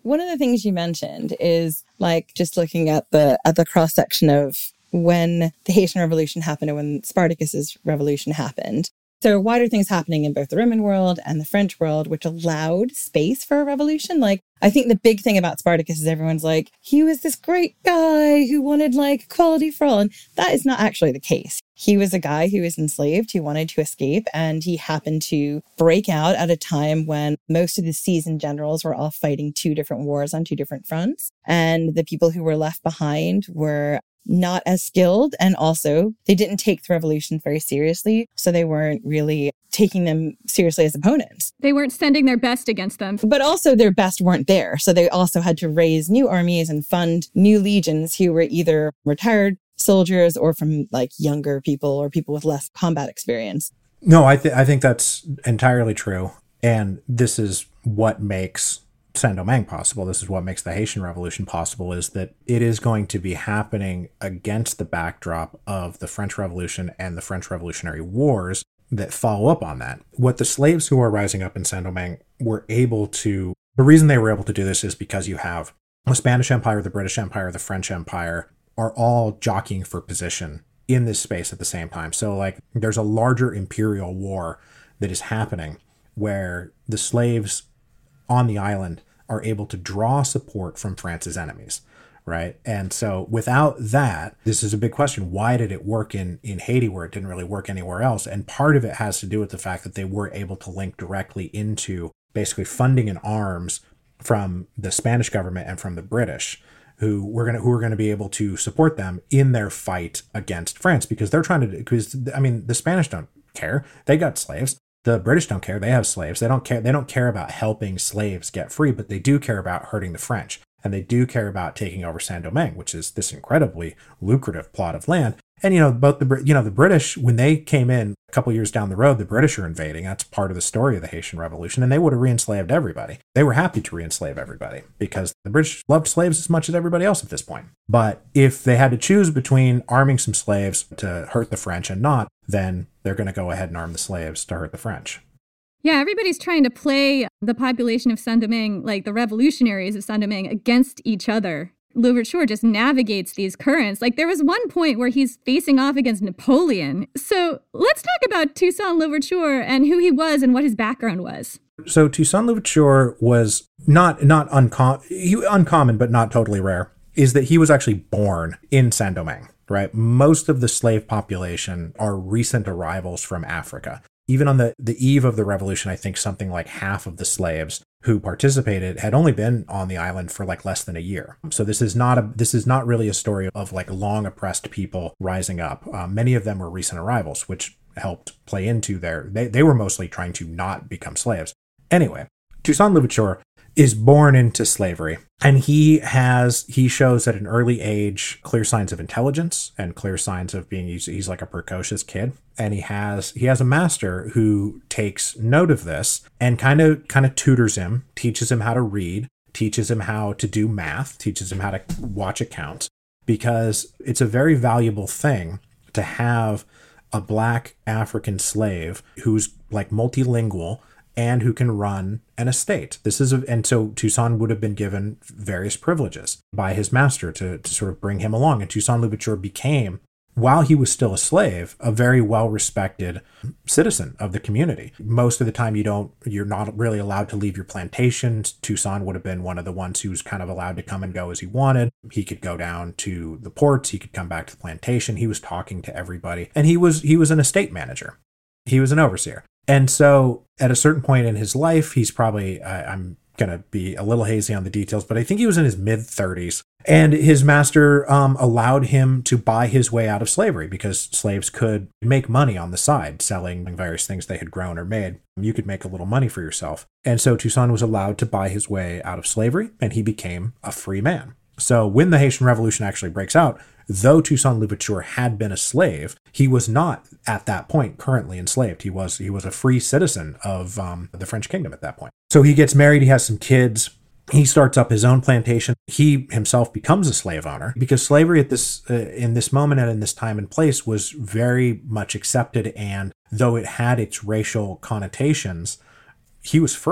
one of the things you mentioned is like just looking at the at the cross section of when the Haitian Revolution happened and when Spartacus's revolution happened. There are wider things happening in both the Roman world and the French world, which allowed space for a revolution. Like, I think the big thing about Spartacus is everyone's like, he was this great guy who wanted like equality for all. And that is not actually the case. He was a guy who was enslaved, who wanted to escape, and he happened to break out at a time when most of the seasoned generals were all fighting two different wars on two different fronts. And the people who were left behind were not as skilled, and also they didn't take the revolution very seriously, so they weren't really taking them seriously as opponents. They weren't sending their best against them. But also their best weren't there, so they also had to raise new armies and fund new legions who were either retired soldiers or from like younger people or people with less combat experience. No, I, th- I think that's entirely true. And this is what makes Saint-Domingue possible. This is what makes the Haitian Revolution possible, is that it is going to be happening against the backdrop of the French Revolution and the French Revolutionary Wars that follow up on that. What the slaves who are rising up in Saint-Domingue were able to, the reason they were able to do this is because you have the Spanish Empire, the British Empire, the French Empire are all jockeying for position in this space at the same time. So like there's a larger imperial war that is happening where the slaves on the island are able to draw support from France's enemies, right? And so without that, this is a big question. Why did it work in, in Haiti where it didn't really work anywhere else? And part of it has to do with the fact that they were able to link directly into basically funding and arms from the Spanish government and from the British, who were going to, who were going to be able to support them in their fight against France, because they're trying to, because I mean, the Spanish don't care. They got slaves. The British don't care. They have slaves. They don't care. They don't care about helping slaves get free, but they do care about hurting the French. And they do care about taking over Saint-Domingue, which is this incredibly lucrative plot of land. And, you know, both the, you know, the British, when they came in a couple years down the road, the British are invading. That's part of the story of the Haitian Revolution. And they would have re-enslaved everybody. They were happy to re-enslave everybody because the British loved slaves as much as everybody else at this point. But if they had to choose between arming some slaves to hurt the French and not, then they're going to go ahead and arm the slaves to hurt the French. Yeah, everybody's trying to play the population of Saint-Domingue, like the revolutionaries of Saint-Domingue, against each other. Louverture just navigates these currents. Like there was one point where he's facing off against Napoleon. So let's talk about Toussaint Louverture and who he was and what his background was. So Toussaint Louverture was not not uncommon, he, uncommon, but not totally rare, is that he was actually born in Saint-Domingue, right? Most of the slave population are recent arrivals from Africa. Even on the, the eve of the revolution, I think something like half of the slaves who participated had only been on the island for like less than a year. So this is not a this is not really a story of like long oppressed people rising up. Uh, many of them were recent arrivals, which helped play into their, they, they were mostly trying to not become slaves. Anyway, Toussaint Louverture is born into slavery, and he has he shows at an early age clear signs of intelligence and clear signs of being he's, he's like a precocious kid, and he has he has a master who takes note of this and kind of kind of tutors him, teaches him how to read, teaches him how to do math, teaches him how to watch accounts, because it's a very valuable thing to have a black African slave who's like multilingual and who can run an estate. This is a, and so Toussaint would have been given various privileges by his master to, to sort of bring him along. And Toussaint Louverture became, while he was still a slave, a very well-respected citizen of the community. Most of the time you don't, you're not really allowed to leave your plantations. Toussaint would have been one of the ones who was kind of allowed to come and go as he wanted. He could go down to the ports. He could come back to the plantation. He was talking to everybody. And he was, he was an estate manager. He was an overseer. And so at a certain point in his life, he's probably, uh, I'm going to be a little hazy on the details, but I think he was in his mid thirties. And his master um, allowed him to buy his way out of slavery because slaves could make money on the side, selling various things they had grown or made. You could make a little money for yourself. And so Toussaint was allowed to buy his way out of slavery, and he became a free man. So when the Haitian Revolution actually breaks out, though Toussaint Louverture had been a slave, he was not at that point currently enslaved. He was he was a free citizen of um, the French kingdom at that point. So he gets married, he has some kids, he starts up his own plantation. He himself becomes a slave owner because slavery at this uh, in this moment and in this time and place was very much accepted. And though it had its racial connotations, he was free.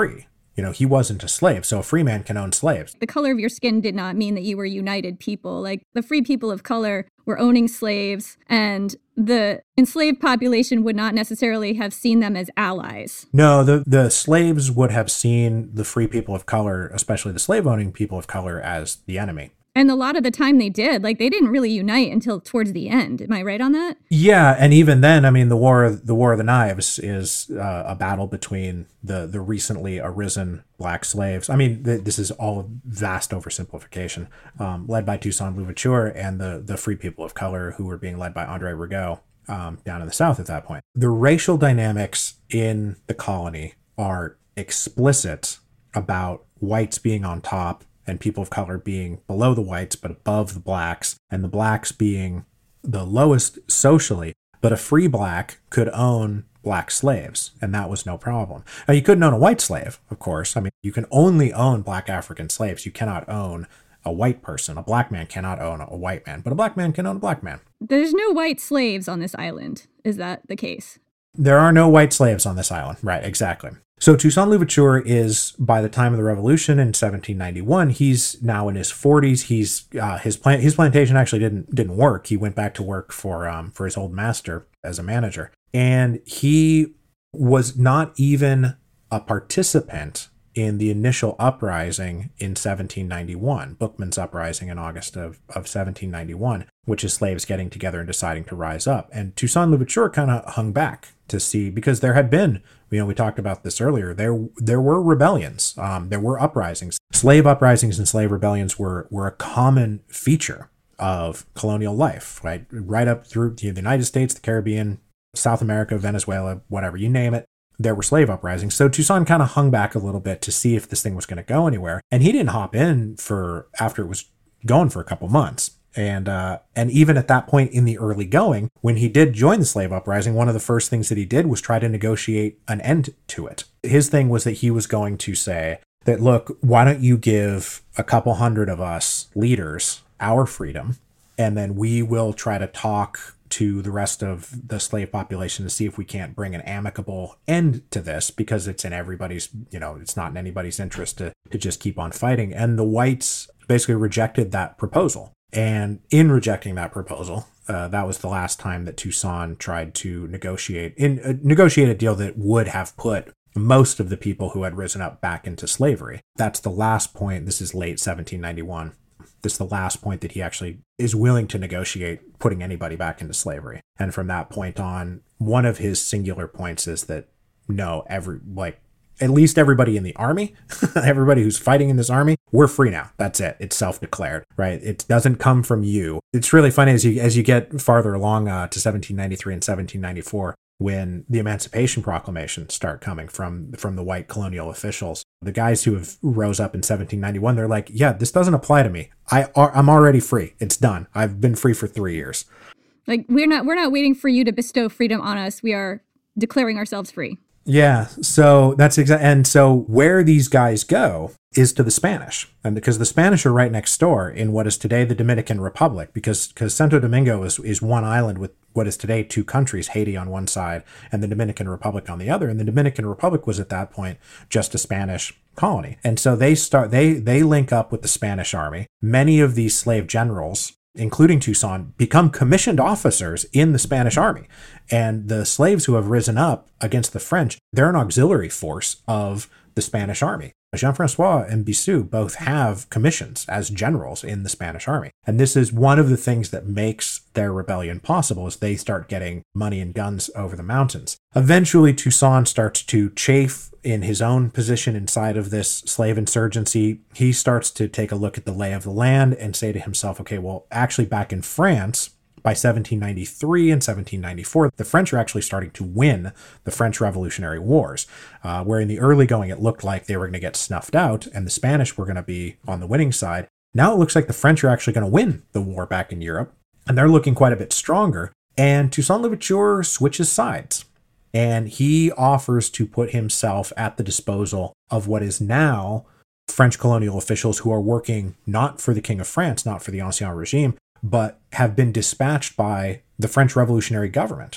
You know, he wasn't a slave, so a free man can own slaves. The color of your skin did not mean that you were united people. Like, the free people of color were owning slaves, and the enslaved population would not necessarily have seen them as allies. No, the, the slaves would have seen the free people of color, especially the slave-owning people of color, as the enemy. And a lot of the time they did. Like, they didn't really unite until towards the end. Am I right on that? Yeah, and even then, I mean, the war, the War of the Knives is uh, a battle between the the recently arisen black slaves. I mean, th- this is all vast oversimplification, um, led by Toussaint Louverture and the the free people of color who were being led by André Rigaud um, down in the South at that point. The racial dynamics in the colony are explicit about whites being on top and people of color being below the whites but above the blacks, and the blacks being the lowest socially. But a free black could own black slaves, and that was no problem. Now, you couldn't own a white slave, of course. I mean, you can only own black African slaves. You cannot own a white person. A black man cannot own a white man, but a black man can own a black man. There's no white slaves on this island. Is that the case? There are no white slaves on this island. Right, exactly. So Toussaint Louverture is, by the time of the revolution in seventeen ninety-one, he's now in his forties. He's uh, his plant his plantation actually didn't didn't work. He went back to work for um, for his old master as a manager, and he was not even a participant in the initial uprising in seventeen ninety-one, Bookman's uprising in August of, of seventeen ninety-one, which is slaves getting together and deciding to rise up. And Toussaint Louverture kind of hung back to see, because there had been, you know, we talked about this earlier, there there were rebellions, um, there were uprisings. Slave uprisings and slave rebellions were were a common feature of colonial life, right? Right up through the United States, the Caribbean, South America, Venezuela, whatever, you name it. There were slave uprisings. So Toussaint kind of hung back a little bit to see if this thing was going to go anywhere. And he didn't hop in for after it was going for a couple months. And uh, and even at that point in the early going, when he did join the slave uprising, one of the first things that he did was try to negotiate an end to it. His thing was that he was going to say that, look, why don't you give a couple hundred of us leaders our freedom, and then we will try to talk to the rest of the slave population to see if we can't bring an amicable end to this, because it's in everybody's, you know, it's not in anybody's interest to, to just keep on fighting. And the whites basically rejected that proposal. And in rejecting that proposal, uh, that was the last time that Toussaint tried to negotiate in uh, negotiate a deal that would have put most of the people who had risen up back into slavery. That's the last point. This is late seventeen ninety-one. This is the last point that he actually is willing to negotiate putting anybody back into slavery. And from that point on, one of his singular points is that no, every like at least everybody in the army, everybody who's fighting in this army, we're free now. That's it. It's self-declared, right? It doesn't come from you. It's really funny as you as you get farther along uh, to seventeen ninety-three and seventeen ninety-four, when the Emancipation Proclamations start coming from from the white colonial officials. The guys who have rose up in seventeen ninety-one, they're like, yeah, this doesn't apply to me. I I'm already free. It's done. I've been free for three years. Like, we're not we're not waiting for you to bestow freedom on us. We are declaring ourselves free. Yeah, so that's exactly, and so where these guys go is to the Spanish, and because the Spanish are right next door in what is today the Dominican Republic, because because Santo Domingo is is one island with what is today two countries, Haiti on one side and the Dominican Republic on the other, and the Dominican Republic was at that point just a Spanish colony, and so they start they they link up with the Spanish army. Many of these slave generals, including Toussaint, become commissioned officers in the Spanish army. And the slaves who have risen up against the French, they're an auxiliary force of the Spanish army. Jean-Francois and Bissou both have commissions as generals in the Spanish army. And this is one of the things that makes their rebellion possible, is they start getting money and guns over the mountains. Eventually, Toussaint starts to chafe in his own position inside of this slave insurgency. He starts to take a look at the lay of the land and say to himself, okay, well, actually back in France, by seventeen ninety-three and seventeen ninety-four, the French are actually starting to win the French Revolutionary Wars, uh, where in the early going, it looked like they were going to get snuffed out and the Spanish were going to be on the winning side. Now it looks like the French are actually going to win the war back in Europe, and they're looking quite a bit stronger. And Toussaint Louverture switches sides, and he offers to put himself at the disposal of what is now French colonial officials who are working not for the King of France, not for the Ancien Regime, but have been dispatched by the French revolutionary government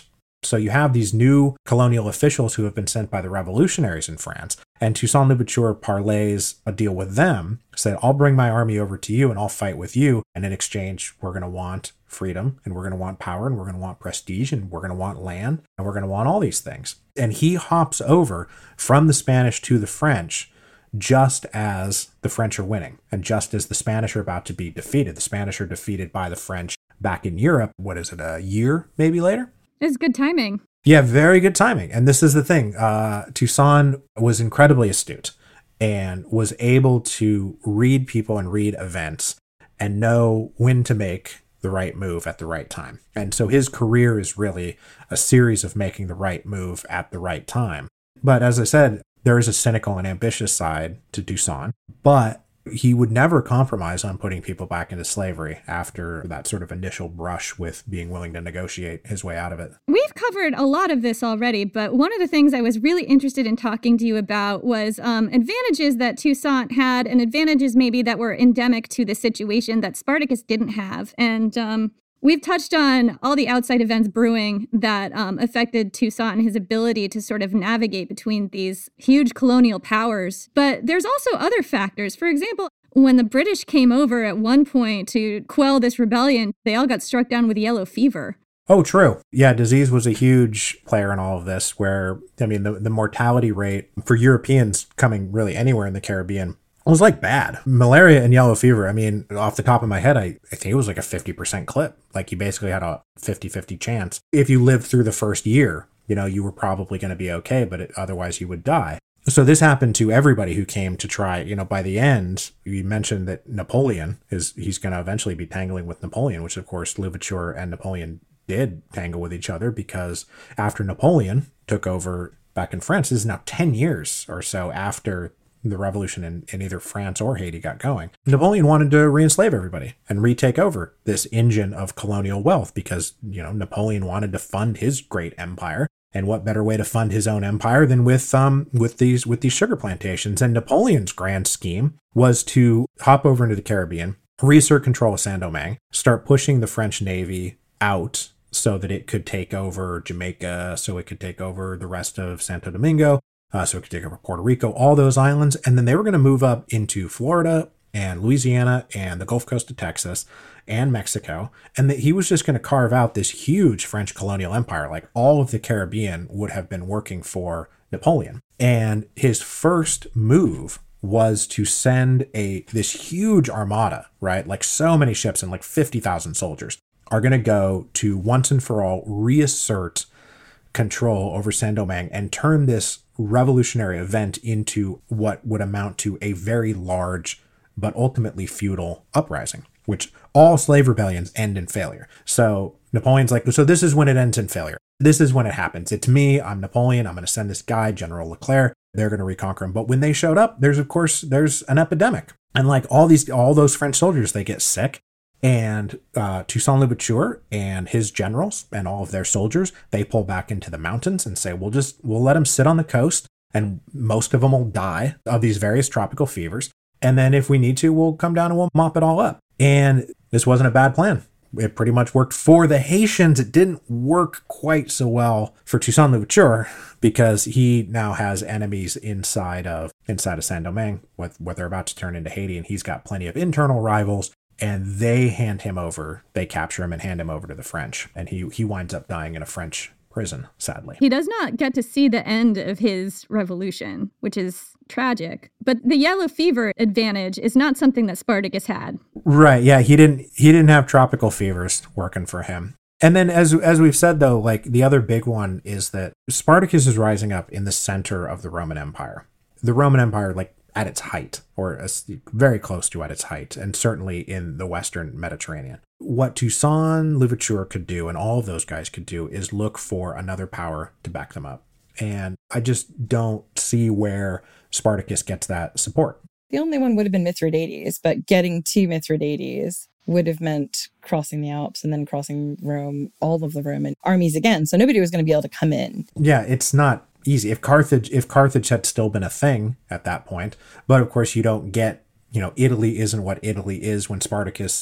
So you have these new colonial officials who have been sent by the revolutionaries in France, and Toussaint Louverture parlays a deal with them, said, I'll bring my army over to you and I'll fight with you. And in exchange, we're going to want freedom, and we're going to want power, and we're going to want prestige, and we're going to want land, and we're going to want all these things. And he hops over from the Spanish to the French just as the French are winning, and just as the Spanish are about to be defeated. The Spanish are defeated by the French back in Europe. What is it, a year maybe later? It's good timing. Yeah, very good timing. And this is the thing. Uh, Toussaint was incredibly astute and was able to read people and read events and know when to make the right move at the right time. And so his career is really a series of making the right move at the right time. But as I said, there is a cynical and ambitious side to Toussaint, but he would never compromise on putting people back into slavery after that sort of initial brush with being willing to negotiate his way out of it. We've covered a lot of this already, but one of the things I was really interested in talking to you about was um, advantages that Toussaint had, and advantages maybe that were endemic to the situation that Spartacus didn't have. And um, we've touched on all the outside events brewing that um, affected Toussaint and his ability to sort of navigate between these huge colonial powers. But there's also other factors. For example, when the British came over at one point to quell this rebellion, they all got struck down with yellow fever. Oh, true. Yeah, disease was a huge player in all of this, where, I mean, the, the mortality rate for Europeans coming really anywhere in the Caribbean was like bad. Malaria and yellow fever, I mean, off the top of my head, I, I think it was like a fifty percent clip. Like you basically had a fifty-fifty chance. If you lived through the first year, you know, you were probably going to be okay, but it, otherwise you would die. So this happened to everybody who came to try, you know, by the end, you mentioned that Napoleon is, he's going to eventually be tangling with Napoleon, which of course Louverture and Napoleon did tangle with each other, because after Napoleon took over back in France, this is now ten years or so after the revolution in, in either France or Haiti got going. Napoleon wanted to re-enslave everybody and retake over this engine of colonial wealth, because, you know, Napoleon wanted to fund his great empire. And what better way to fund his own empire than with um with these with these sugar plantations? And Napoleon's grand scheme was to hop over into the Caribbean, reassert control of Saint-Domingue, start pushing the French Navy out so that it could take over Jamaica, so it could take over the rest of Santo Domingo, uh, so it could take over Puerto Rico, all those islands. And then they were going to move up into Florida and Louisiana and the Gulf Coast of Texas and Mexico. And that he was just going to carve out this huge French colonial empire. Like all of the Caribbean would have been working for Napoleon. And his first move was to send a this huge armada, right? Like so many ships and like fifty thousand soldiers are going to go to once and for all reassert control over Saint-Domingue and turn this revolutionary event into what would amount to a very large but ultimately feudal uprising, which all slave rebellions end in failure. So Napoleon's like, so this is when it ends in failure. This is when it happens. It's me. I'm Napoleon. I'm going to send this guy, General Leclerc. They're going to reconquer him. But when they showed up, there's, of course, there's an epidemic. And like all these, all those French soldiers, they get sick. And uh, Toussaint Louverture and his generals and all of their soldiers, they pull back into the mountains and say, we'll just, we'll let them sit on the coast. And most of them will die of these various tropical fevers. And then if we need to, we'll come down and we'll mop it all up. And this wasn't a bad plan. It pretty much worked for the Haitians. It didn't work quite so well for Toussaint Louverture, because he now has enemies inside of inside of Saint-Domingue, what, what they're about to turn into Haiti. And he's got plenty of internal rivals. And they hand him over. They capture him and hand him over to the French. And he he winds up dying in a French prison, sadly. He does not get to see the end of his revolution, which is tragic. But the yellow fever advantage is not something that Spartacus had. Right. Yeah. He didn't he didn't have tropical fevers working for him. And then as as we've said, though, like the other big one is that Spartacus is rising up in the center of the Roman Empire. The Roman Empire, like at its height, or very close to at its height, and certainly in the Western Mediterranean. What Toussaint Louverture could do, and all of those guys could do, is look for another power to back them up. And I just don't see where Spartacus gets that support. The only one would have been Mithridates, but getting to Mithridates would have meant crossing the Alps and then crossing Rome, all of the Roman armies again. So nobody was going to be able to come in. Yeah, it's not easy. If Carthage, if Carthage had still been a thing at that point, but of course you don't get, you know, Italy isn't what Italy is when Spartacus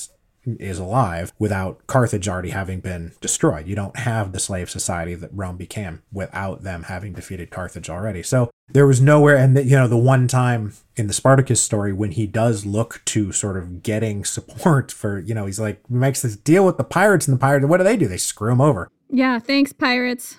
is alive without Carthage already having been destroyed. You don't have the slave society that Rome became without them having defeated Carthage already. So there was nowhere, and the, you know, the one time in the Spartacus story when he does look to sort of getting support for, you know, he's like, makes this deal with the pirates, and the pirates, what do they do? They screw him over. Yeah, thanks, pirates.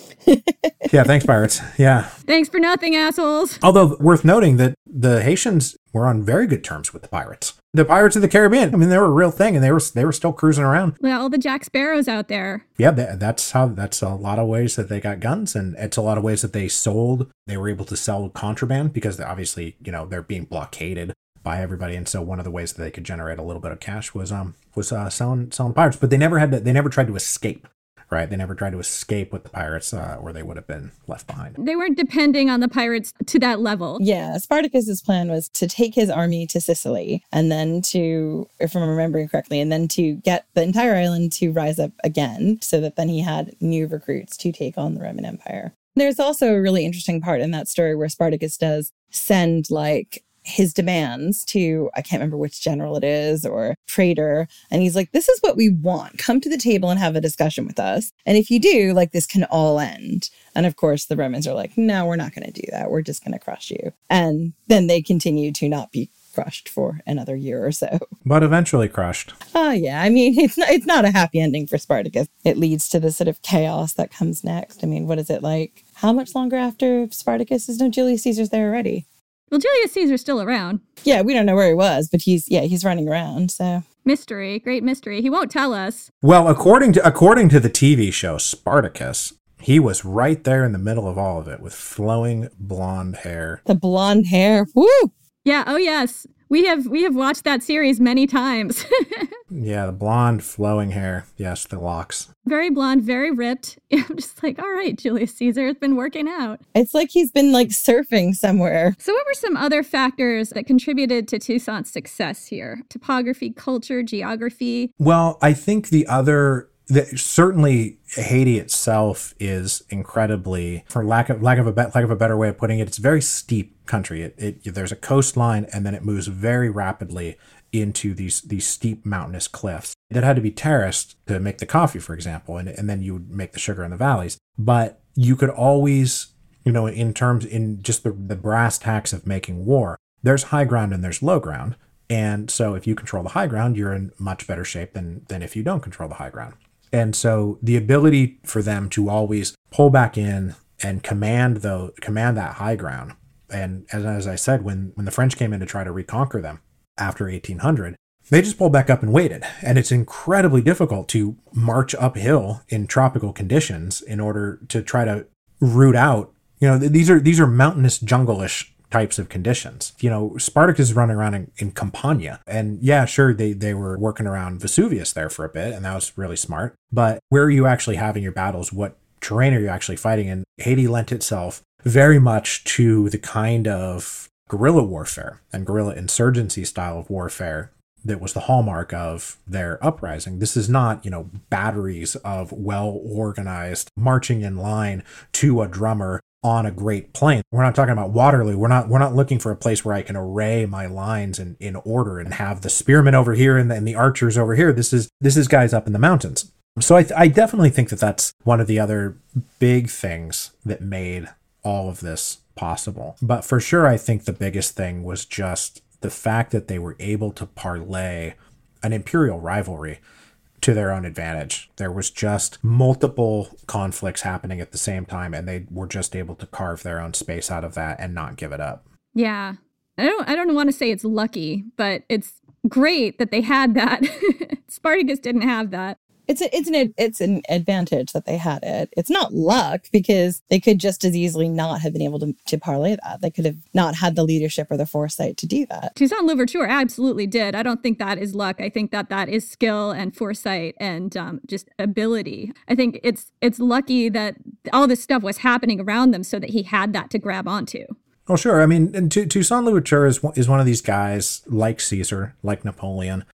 Yeah, thanks, pirates. Yeah. Thanks for nothing, assholes. Although worth noting that the Haitians were on very good terms with the pirates. The Pirates of the Caribbean, I mean, they were a real thing, and they were they were still cruising around. Yeah, all the Jack Sparrows out there. Yeah, that, that's how. That's a lot of ways that they got guns, and it's a lot of ways that they sold. They were able to sell contraband because they obviously, you know, they're being blockaded by everybody, and so one of the ways that they could generate a little bit of cash was um was uh, selling selling pirates. But they never had to. They never tried to escape. Right, they never tried to escape with the pirates, uh, or they would have been left behind. They weren't depending on the pirates to that level. Yeah, Spartacus's plan was to take his army to Sicily, and then to, if I'm remembering correctly, and then to get the entire island to rise up again, so that then he had new recruits to take on the Roman Empire. There's also a really interesting part in that story where Spartacus does send, like, his demands to, I can't remember which general it is, or praetor. And he's like, this is what we want. Come to the table and have a discussion with us. And if you do, like, this can all end. And of course, the Romans are like, no, we're not going to do that. We're just going to crush you. And then they continue to not be crushed for another year or so. But eventually crushed. Oh, yeah. I mean, it's not, it's not a happy ending for Spartacus. It leads to the sort of chaos that comes next. I mean, what is it like? How much longer after Spartacus is no Julius Caesar's there already? Well, Julius Caesar's still around. Yeah, we don't know where he was, but he's, yeah, he's running around, so. Mystery, great mystery. He won't tell us. Well, according to according to the T V show Spartacus, he was right there in the middle of all of it with flowing blonde hair. The blonde hair, woo! Yeah, oh yes. We have we have watched that series many times. Yeah, the blonde flowing hair. Yes, the locks. Very blonde, very ripped. I'm just like, all right, Julius Caesar has been working out. It's like he's been like surfing somewhere. So what were some other factors that contributed to Toussaint's success here? Topography, culture, geography? Well, I think the other... The, certainly, Haiti itself is incredibly, for lack of lack of a be, lack of a better way of putting it, it's a very steep country. It, it there's a coastline, and then it moves very rapidly into these these steep mountainous cliffs that had to be terraced to make the coffee, for example, and and then you would make the sugar in the valleys. But you could always, you know, in terms in just the the brass tacks of making war, there's high ground and there's low ground, and so if you control the high ground, you're in much better shape than than if you don't control the high ground. And so the ability for them to always pull back in and command the command that high ground. And as, as I said, when, when the French came in to try to reconquer them after eighteen hundred, they just pulled back up and waited. And it's incredibly difficult to march uphill in tropical conditions in order to try to root out, you know, these are these are mountainous, jungle-ish types of conditions. You know, Spartacus is running around in, in Campania. And yeah, sure, they, they were working around Vesuvius there for a bit, and that was really smart. But where are you actually having your battles? What terrain are you actually fighting in? Haiti lent itself very much to the kind of guerrilla warfare and guerrilla insurgency style of warfare that was the hallmark of their uprising. This is not, you know, batteries of well-organized marching in line to a drummer on a great plain. We're not talking about Waterloo. We're not we're not looking for a place where I can array my lines in, in order and have the spearmen over here and the, and the archers over here. This is this is guys up in the mountains. So I, th- I definitely think that that's one of the other big things that made all of this possible. But for sure, I think the biggest thing was just the fact that they were able to parlay an imperial rivalry to their own advantage. There was just multiple conflicts happening at the same time, and they were just able to carve their own space out of that and not give it up. Yeah. I don't I don't want to say it's lucky, but it's great that they had that. Spartacus didn't have that. It's a, it's an it's an advantage that they had it. It's not luck, because they could just as easily not have been able to, to parlay that. They could have not had the leadership or the foresight to do that. Toussaint Louverture absolutely did. I don't think that is luck. I think that that is skill and foresight and um, just ability. I think it's it's lucky that all this stuff was happening around them so that he had that to grab onto. Well, sure. I mean, and Toussaint Louverture is is one of these guys like Caesar, like Napoleon,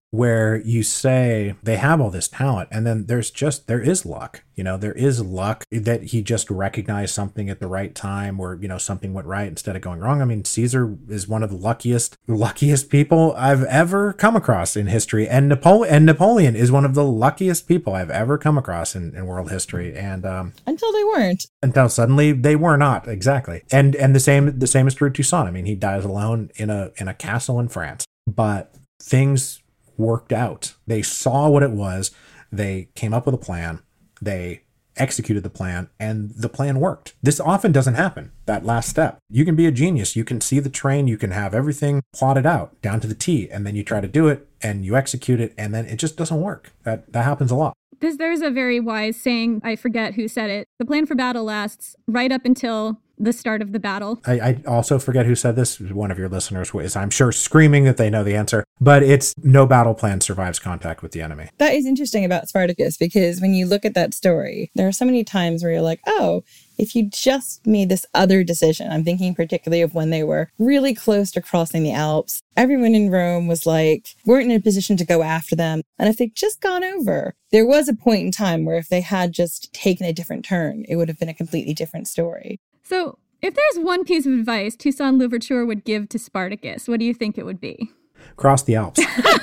where you say they have all this talent, and then there's just, there is luck. You know, there is luck that he just recognized something at the right time, or, you know, something went right instead of going wrong. I mean, Caesar is one of the luckiest, luckiest people I've ever come across in history. And Napoleon, and Napoleon is one of the luckiest people I've ever come across in, in world history. And, um, until they weren't, until suddenly they were not. Exactly. And, and the same, the same is true of Toussaint. I mean, he dies alone in a, in a castle in France, but things worked out. They saw what it was. They came up with a plan. They executed the plan, and the plan worked. This often doesn't happen, that last step. You can be a genius. You can see the train. You can have everything plotted out down to the T, and then you try to do it, and you execute it, and then it just doesn't work. That that happens a lot. This, there's a very wise saying, I forget who said it. The plan for battle lasts right up until the start of the battle. I, I also forget who said this. One of your listeners is, I'm sure, screaming that they know the answer, but it's no battle plan survives contact with the enemy. That is interesting about Spartacus, because when you look at that story, there are so many times where you're like, oh, if you just made this other decision, I'm thinking particularly of when they were really close to crossing the Alps. Everyone in Rome was like, weren't in a position to go after them. And if they'd just gone over, there was a point in time where if they had just taken a different turn, it would have been a completely different story. So if there's one piece of advice Toussaint Louverture would give to Spartacus, what do you think it would be? Cross the Alps.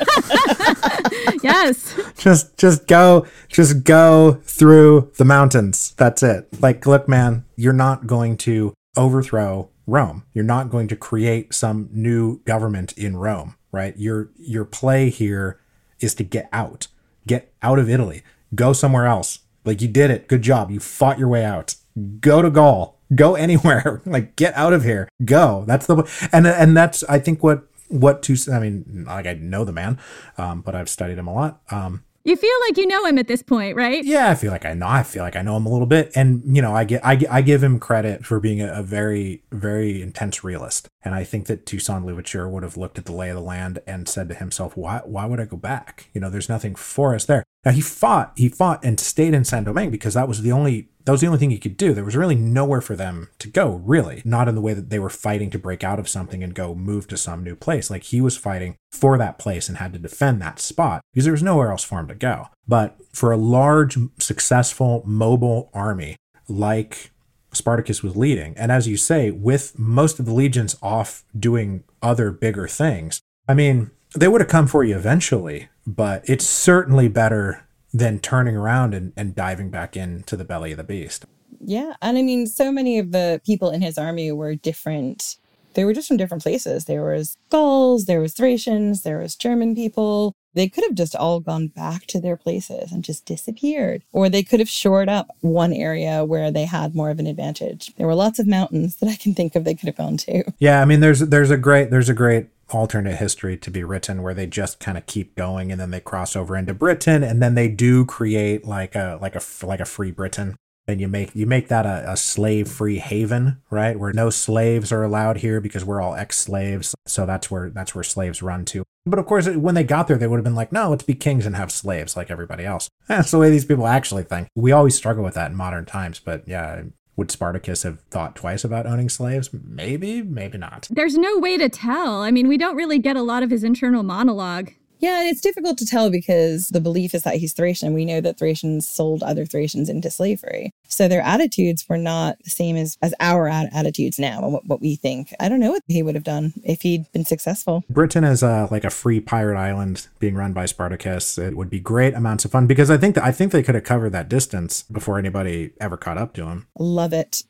Yes. Just just go, just go through the mountains. That's it. Like, look, man, you're not going to overthrow Rome. You're not going to create some new government in Rome, right? Your your play here is to get out. Get out of Italy. Go somewhere else. Like, you did it. Good job. You fought your way out. Go to Gaul. Go anywhere. Like, get out of here. Go. That's the and and that's I think what what to I mean, like, I know the man, um, but I've studied him a lot. Um, you feel like you know him at this point, right? Yeah, I feel like I know. I feel like I know him a little bit, and you know, I get I, I give him credit for being a, a very very intense realist. And I think that Toussaint Louverture would have looked at the lay of the land and said to himself, "Why why would I go back? You know, there's nothing for us there." Now he fought he fought and stayed in Saint-Domingue because that was the only. That was the only thing he could do. There was really nowhere for them to go, really. Not in the way that they were fighting to break out of something and go move to some new place. Like, he was fighting for that place and had to defend that spot because there was nowhere else for him to go. But for a large, successful, mobile army like Spartacus was leading, and as you say, with most of the legions off doing other bigger things, I mean, they would have come for you eventually, but it's certainly better than turning around and, and diving back into the belly of the beast. Yeah. And I mean, so many of the people in his army were different. They were just from different places. There was Gauls, there was Thracians, there was German people. They could have just all gone back to their places and just disappeared. Or they could have shored up one area where they had more of an advantage. There were lots of mountains that I can think of they could have gone to. Yeah, I mean, there's there's a great there's a great alternate history to be written where they just kind of keep going and then they cross over into Britain and then they do create like a like a like a free Britain. And you make you make that a, a slave-free haven, right? Where no slaves are allowed here because we're all ex-slaves. So that's where that's where slaves run to. But of course, when they got there, they would have been like, no, let's be kings and have slaves like everybody else. That's the way these people actually think. We always struggle with that in modern times. But yeah, would Spartacus have thought twice about owning slaves? Maybe, maybe not. There's no way to tell. I mean, we don't really get a lot of his internal monologue. Yeah, and it's difficult to tell because the belief is that he's Thracian. We know that Thracians sold other Thracians into slavery. So their attitudes were not the same as, as our ad- attitudes now and what, what we think. I don't know what he would have done if he'd been successful. Britain as a, like a free pirate island being run by Spartacus, it would be great amounts of fun because I think that, I think they could have covered that distance before anybody ever caught up to him. Love it.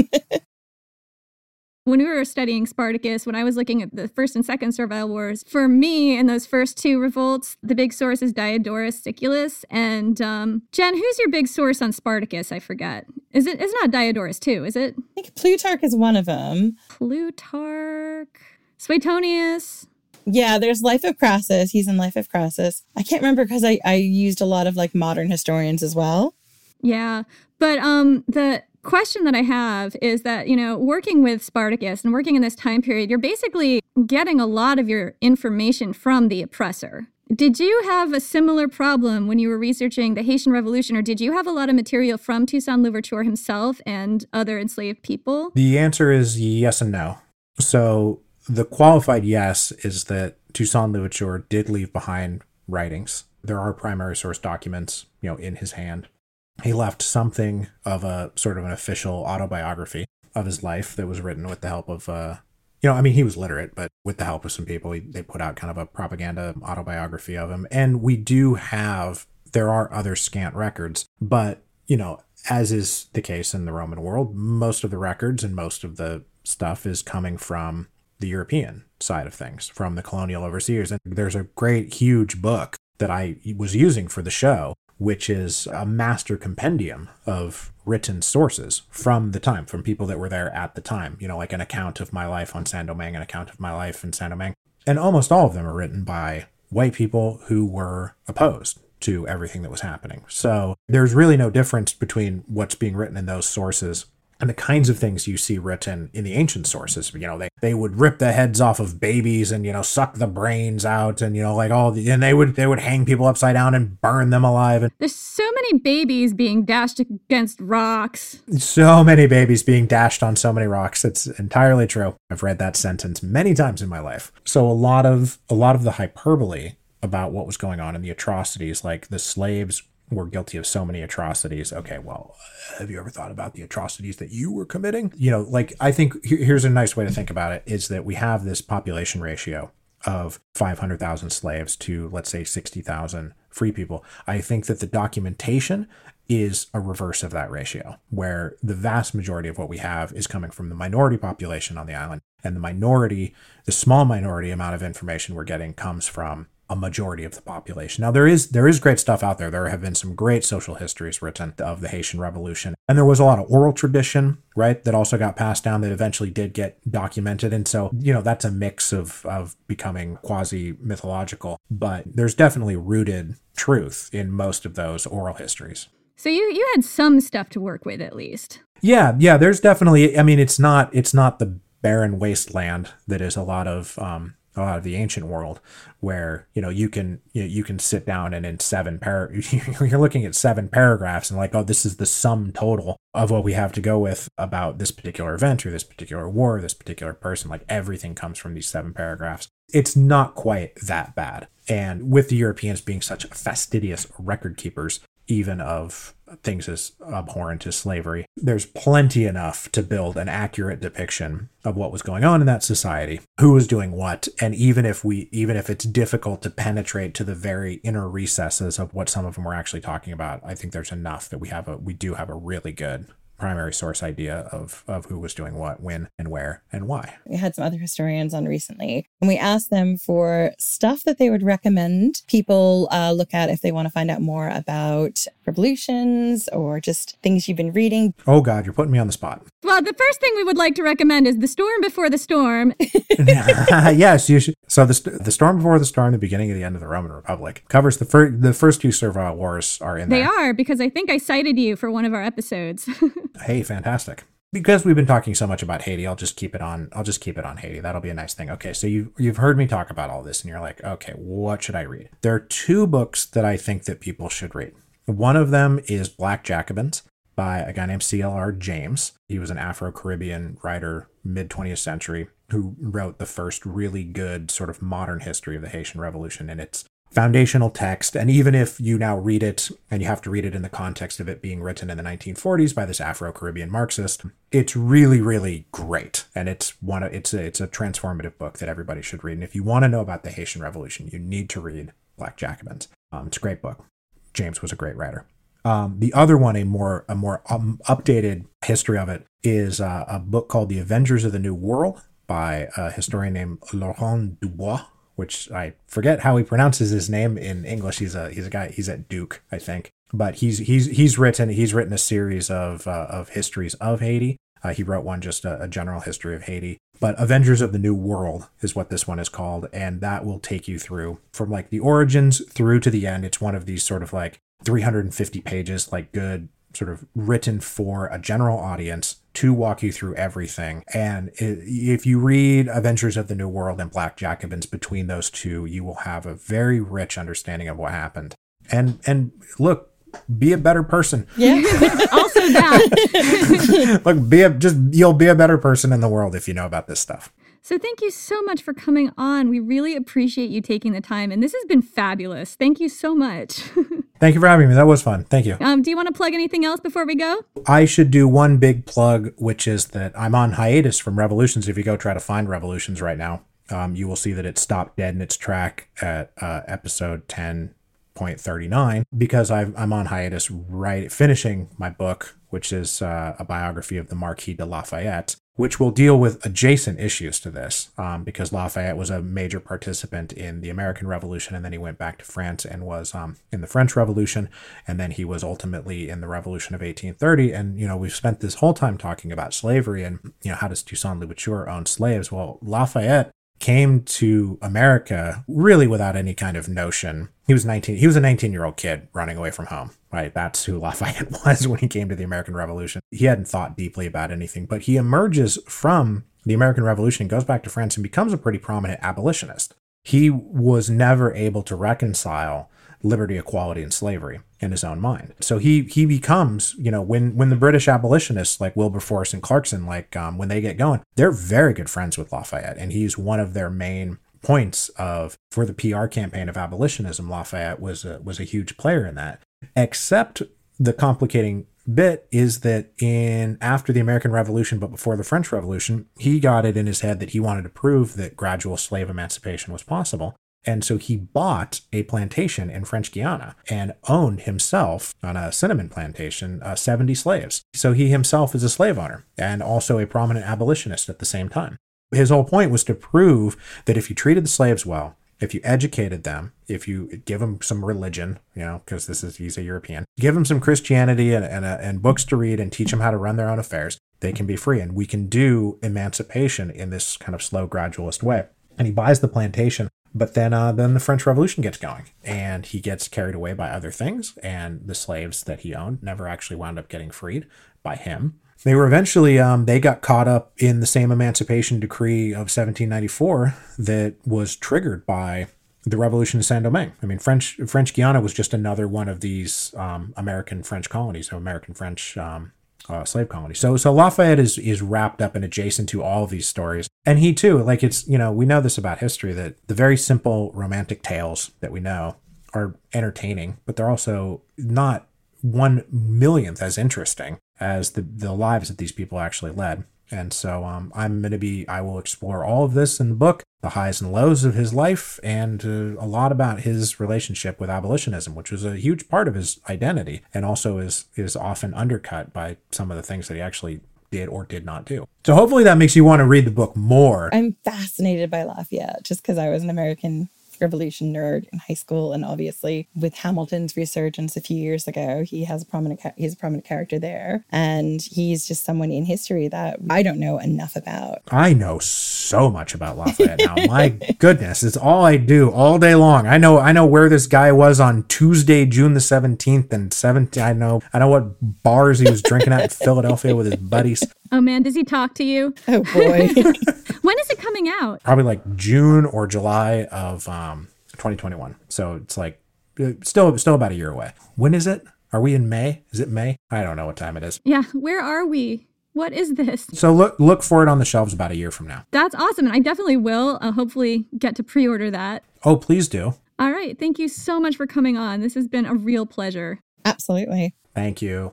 When we were studying Spartacus, when I was looking at the First and Second Servile Wars, for me, in those first two revolts, the big source is Diodorus Siculus. And um, Jen, who's your big source on Spartacus? I forget. Is it? It's not Diodorus too, is it? I think Plutarch is one of them. Plutarch, Suetonius. Yeah, there's Life of Crassus. He's in Life of Crassus. I can't remember because I, I used a lot of like modern historians as well. Yeah, but um, the question that I have is that, you know, working with Spartacus and working in this time period, you're basically getting a lot of your information from the oppressor. Did you have a similar problem when you were researching the Haitian Revolution, or did you have a lot of material from Toussaint Louverture himself and other enslaved people? The answer is yes and no. So the qualified yes is that Toussaint Louverture did leave behind writings. There are primary source documents, you know, in his hand. He left something of a sort of an official autobiography of his life that was written with the help of, uh, you know, I mean, he was literate, but with the help of some people, he, they put out kind of a propaganda autobiography of him. And we do have, there are other scant records, but, you know, as is the case in the Roman world, most of the records and most of the stuff is coming from the European side of things, from the colonial overseers. And there's a great, huge book that I was using for the show, which is a master compendium of written sources from the time, from people that were there at the time, you know, like an account of my life on Saint-Domingue, an account of my life in Saint-Domingue. And almost all of them are written by white people who were opposed to everything that was happening. So there's really no difference between what's being written in those sources and the kinds of things you see written in the ancient sources. You know, they, they would rip the heads off of babies and, you know, suck the brains out and, you know, like all the, and they would, they would hang people upside down and burn them alive. And there's so many babies being dashed against rocks. So many babies being dashed on so many rocks. It's entirely true. I've read that sentence many times in my life. So a lot of, a lot of the hyperbole about what was going on and the atrocities, like the slaves were guilty of so many atrocities. Okay, well, have you ever thought about the atrocities that you were committing? You know, like, I think here's a nice way to think about it, is that we have this population ratio of five hundred thousand slaves to, let's say, sixty thousand free people. I think that the documentation is a reverse of that ratio, where the vast majority of what we have is coming from the minority population on the island. And the minority, the small minority amount of information we're getting comes from a majority of the population. Now, there is there is great stuff out there. There have been some great social histories written of the Haitian Revolution. And there was a lot of oral tradition, right, that also got passed down that eventually did get documented. And so, you know, that's a mix of, of becoming quasi-mythological. But there's definitely rooted truth in most of those oral histories. So you, you had some stuff to work with, at least. Yeah, yeah, there's definitely, I mean, it's not it's not the barren wasteland that is a lot of um, a lot of the ancient world, where, you know, you can you, know, you can sit down and in seven par you're looking at seven paragraphs and like, oh, this is the sum total of what we have to go with about this particular event or this particular war, this particular person. Like, everything comes from these seven paragraphs. It's not quite that bad. And with the Europeans being such fastidious record keepers, even of things as abhorrent as slavery, there's plenty enough to build an accurate depiction of what was going on in that society, who was doing what. And even if we, even if it's difficult to penetrate to the very inner recesses of what some of them were actually talking about, I think there's enough that we have a, we do have a really good primary source idea of, of who was doing what, when, and where, and why. We had some other historians on recently, and we asked them for stuff that they would recommend people uh, look at if they want to find out more about revolutions or just things you've been reading. Oh, God, you're putting me on the spot. Well, the first thing we would like to recommend is The Storm Before the Storm. Yes, you should. So the, the Storm Before the Storm, the beginning of the end of the Roman Republic, covers the, fir- the first two servile wars are in they there. They are, because I think I cited you for one of our episodes. Hey, fantastic. Because we've been talking so much about Haiti, I'll just keep it on. I'll just keep it on Haiti. That'll be a nice thing. Okay, so you you've heard me talk about all this, and you're like, okay, what should I read? There are two books that I think that people should read. One of them is Black Jacobins by a guy named C L R James. He was an Afro-Caribbean writer, mid twentieth century, who wrote the first really good sort of modern history of the Haitian Revolution, and it's foundational text. And even if you now read it, and you have to read it in the context of it being written in the nineteen forties by this Afro-Caribbean Marxist, it's really, really great. And it's one of, it's a, it's a transformative book that everybody should read. And if you want to know about the Haitian Revolution, you need to read Black Jacobins. Um, it's a great book. James was a great writer. Um, the other one, a more a more um, updated history of it, is uh, a book called The Avengers of the New World by a historian named Laurent Dubois, which I forget how he pronounces his name in English. He's a he's a guy. He's at Duke, I think. But he's he's he's written he's written a series of uh, of histories of Haiti. Uh, he wrote one just a, a general history of Haiti. But Avengers of the New World is what this one is called, and that will take you through from like the origins through to the end. It's one of these sort of like three hundred fifty pages, like good, sort of written for a general audience to walk you through everything. And if you read Avengers of the New World and Black Jacobins between those two, you will have a very rich understanding of what happened. And and look, be a better person. Yeah. Also that. Look, be a, just you'll be a better person in the world if you know about this stuff. So thank you so much for coming on. We really appreciate you taking the time, and this has been fabulous. Thank you so much. Thank you for having me. That was fun. Thank you. Um, do you want to plug anything else before we go? I should do one big plug, which is that I'm on hiatus from Revolutions. If you go try to find Revolutions right now, um, you will see that it stopped dead in its track at uh, episode ten point thirty-nine because I've, I'm on hiatus right finishing my book, which is uh, a biography of the Marquis de Lafayette, which will deal with adjacent issues to this, um, because Lafayette was a major participant in the American Revolution, and then he went back to France and was um, in the French Revolution, and then he was ultimately in the Revolution of eighteen thirty. And, you know, we've spent this whole time talking about slavery and, you know, how does Toussaint Louverture own slaves? Well, Lafayette came to America really without any kind of notion. He was nineteen. He was a nineteen-year-old kid running away from home, right? That's who Lafayette was when he came to the American Revolution. He hadn't thought deeply about anything, but he emerges from the American Revolution, goes back to France, and becomes a pretty prominent abolitionist. He was never able to reconcile liberty, equality, and slavery in his own mind. So he he becomes, you know, when when the British abolitionists like Wilberforce and Clarkson, like um, when they get going, they're very good friends with Lafayette, and he's one of their main points of for the P R campaign of abolitionism. Lafayette was a, was a huge player in that. Except the complicating bit is that in after the American Revolution, but before the French Revolution, he got it in his head that he wanted to prove that gradual slave emancipation was possible. And so he bought a plantation in French Guiana and owned himself on a cinnamon plantation, uh, seventy slaves. So he himself is a slave owner and also a prominent abolitionist at the same time. His whole point was to prove that if you treated the slaves well, if you educated them, if you give them some religion, you know, because this is, he's a European, give them some Christianity and, and, uh, and books to read and teach them how to run their own affairs, they can be free. And we can do emancipation in this kind of slow, gradualist way. And he buys the plantation. But then uh, then the French Revolution gets going, and he gets carried away by other things, and the slaves that he owned never actually wound up getting freed by him. They were eventually, um, they got caught up in the same Emancipation Decree of seventeen ninety-four that was triggered by the Revolution of Saint-Domingue. I mean, French French Guiana was just another one of these um, American French colonies, or American French um Uh, slave colony. So so Lafayette is is wrapped up and adjacent to all of these stories. And he too, like it's, you know, we know this about history, that the very simple romantic tales that we know are entertaining, but they're also not one millionth as interesting as the, the lives that these people actually led. And so um, I'm going to be, I will explore all of this in the book, the highs and lows of his life, and uh, a lot about his relationship with abolitionism, which was a huge part of his identity, and also is is often undercut by some of the things that he actually did or did not do. So hopefully that makes you want to read the book more. I'm fascinated by Lafayette just because I was an American Revolution nerd in high school, and obviously with Hamilton's resurgence a few years ago, he has a prominent he's a prominent character there, and he's just someone in history that I don't know enough about. I know so much about Lafayette now. My goodness, it's all I do all day long. I know I know where this guy was on Tuesday, June the seventeenth, and seventeenth. I know I know what bars he was drinking at in Philadelphia with his buddies. Oh man, does he talk to you? Oh boy. When is it coming out? Probably like June or July of um, twenty twenty-one. So it's like still still about a year away. When is it? Are we in May? Is it May? I don't know what time it is. Yeah, where are we? What is this? So look look for it on the shelves about a year from now. That's awesome. And I definitely will uh, hopefully get to pre-order that. Oh, please do. All right. Thank you so much for coming on. This has been a real pleasure. Absolutely. Thank you.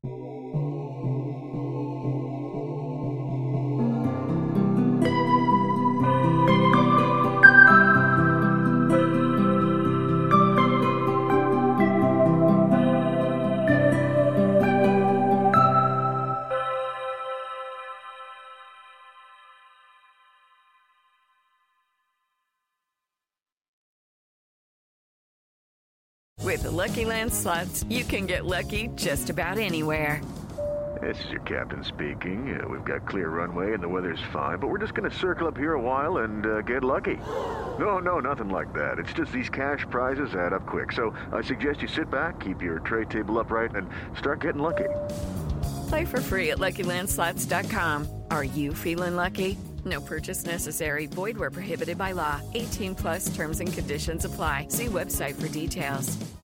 With the Lucky Land Slots, you can get lucky just about anywhere. This is your captain speaking. Uh, we've got clear runway and the weather's fine, but we're just going to circle up here a while and uh, get lucky. No, no, nothing like that. It's just these cash prizes add up quick. So I suggest you sit back, keep your tray table upright, and start getting lucky. Play for free at Lucky Land Slots dot com. Are you feeling lucky? No purchase necessary. Void where prohibited by law. eighteen plus terms and conditions apply. See website for details.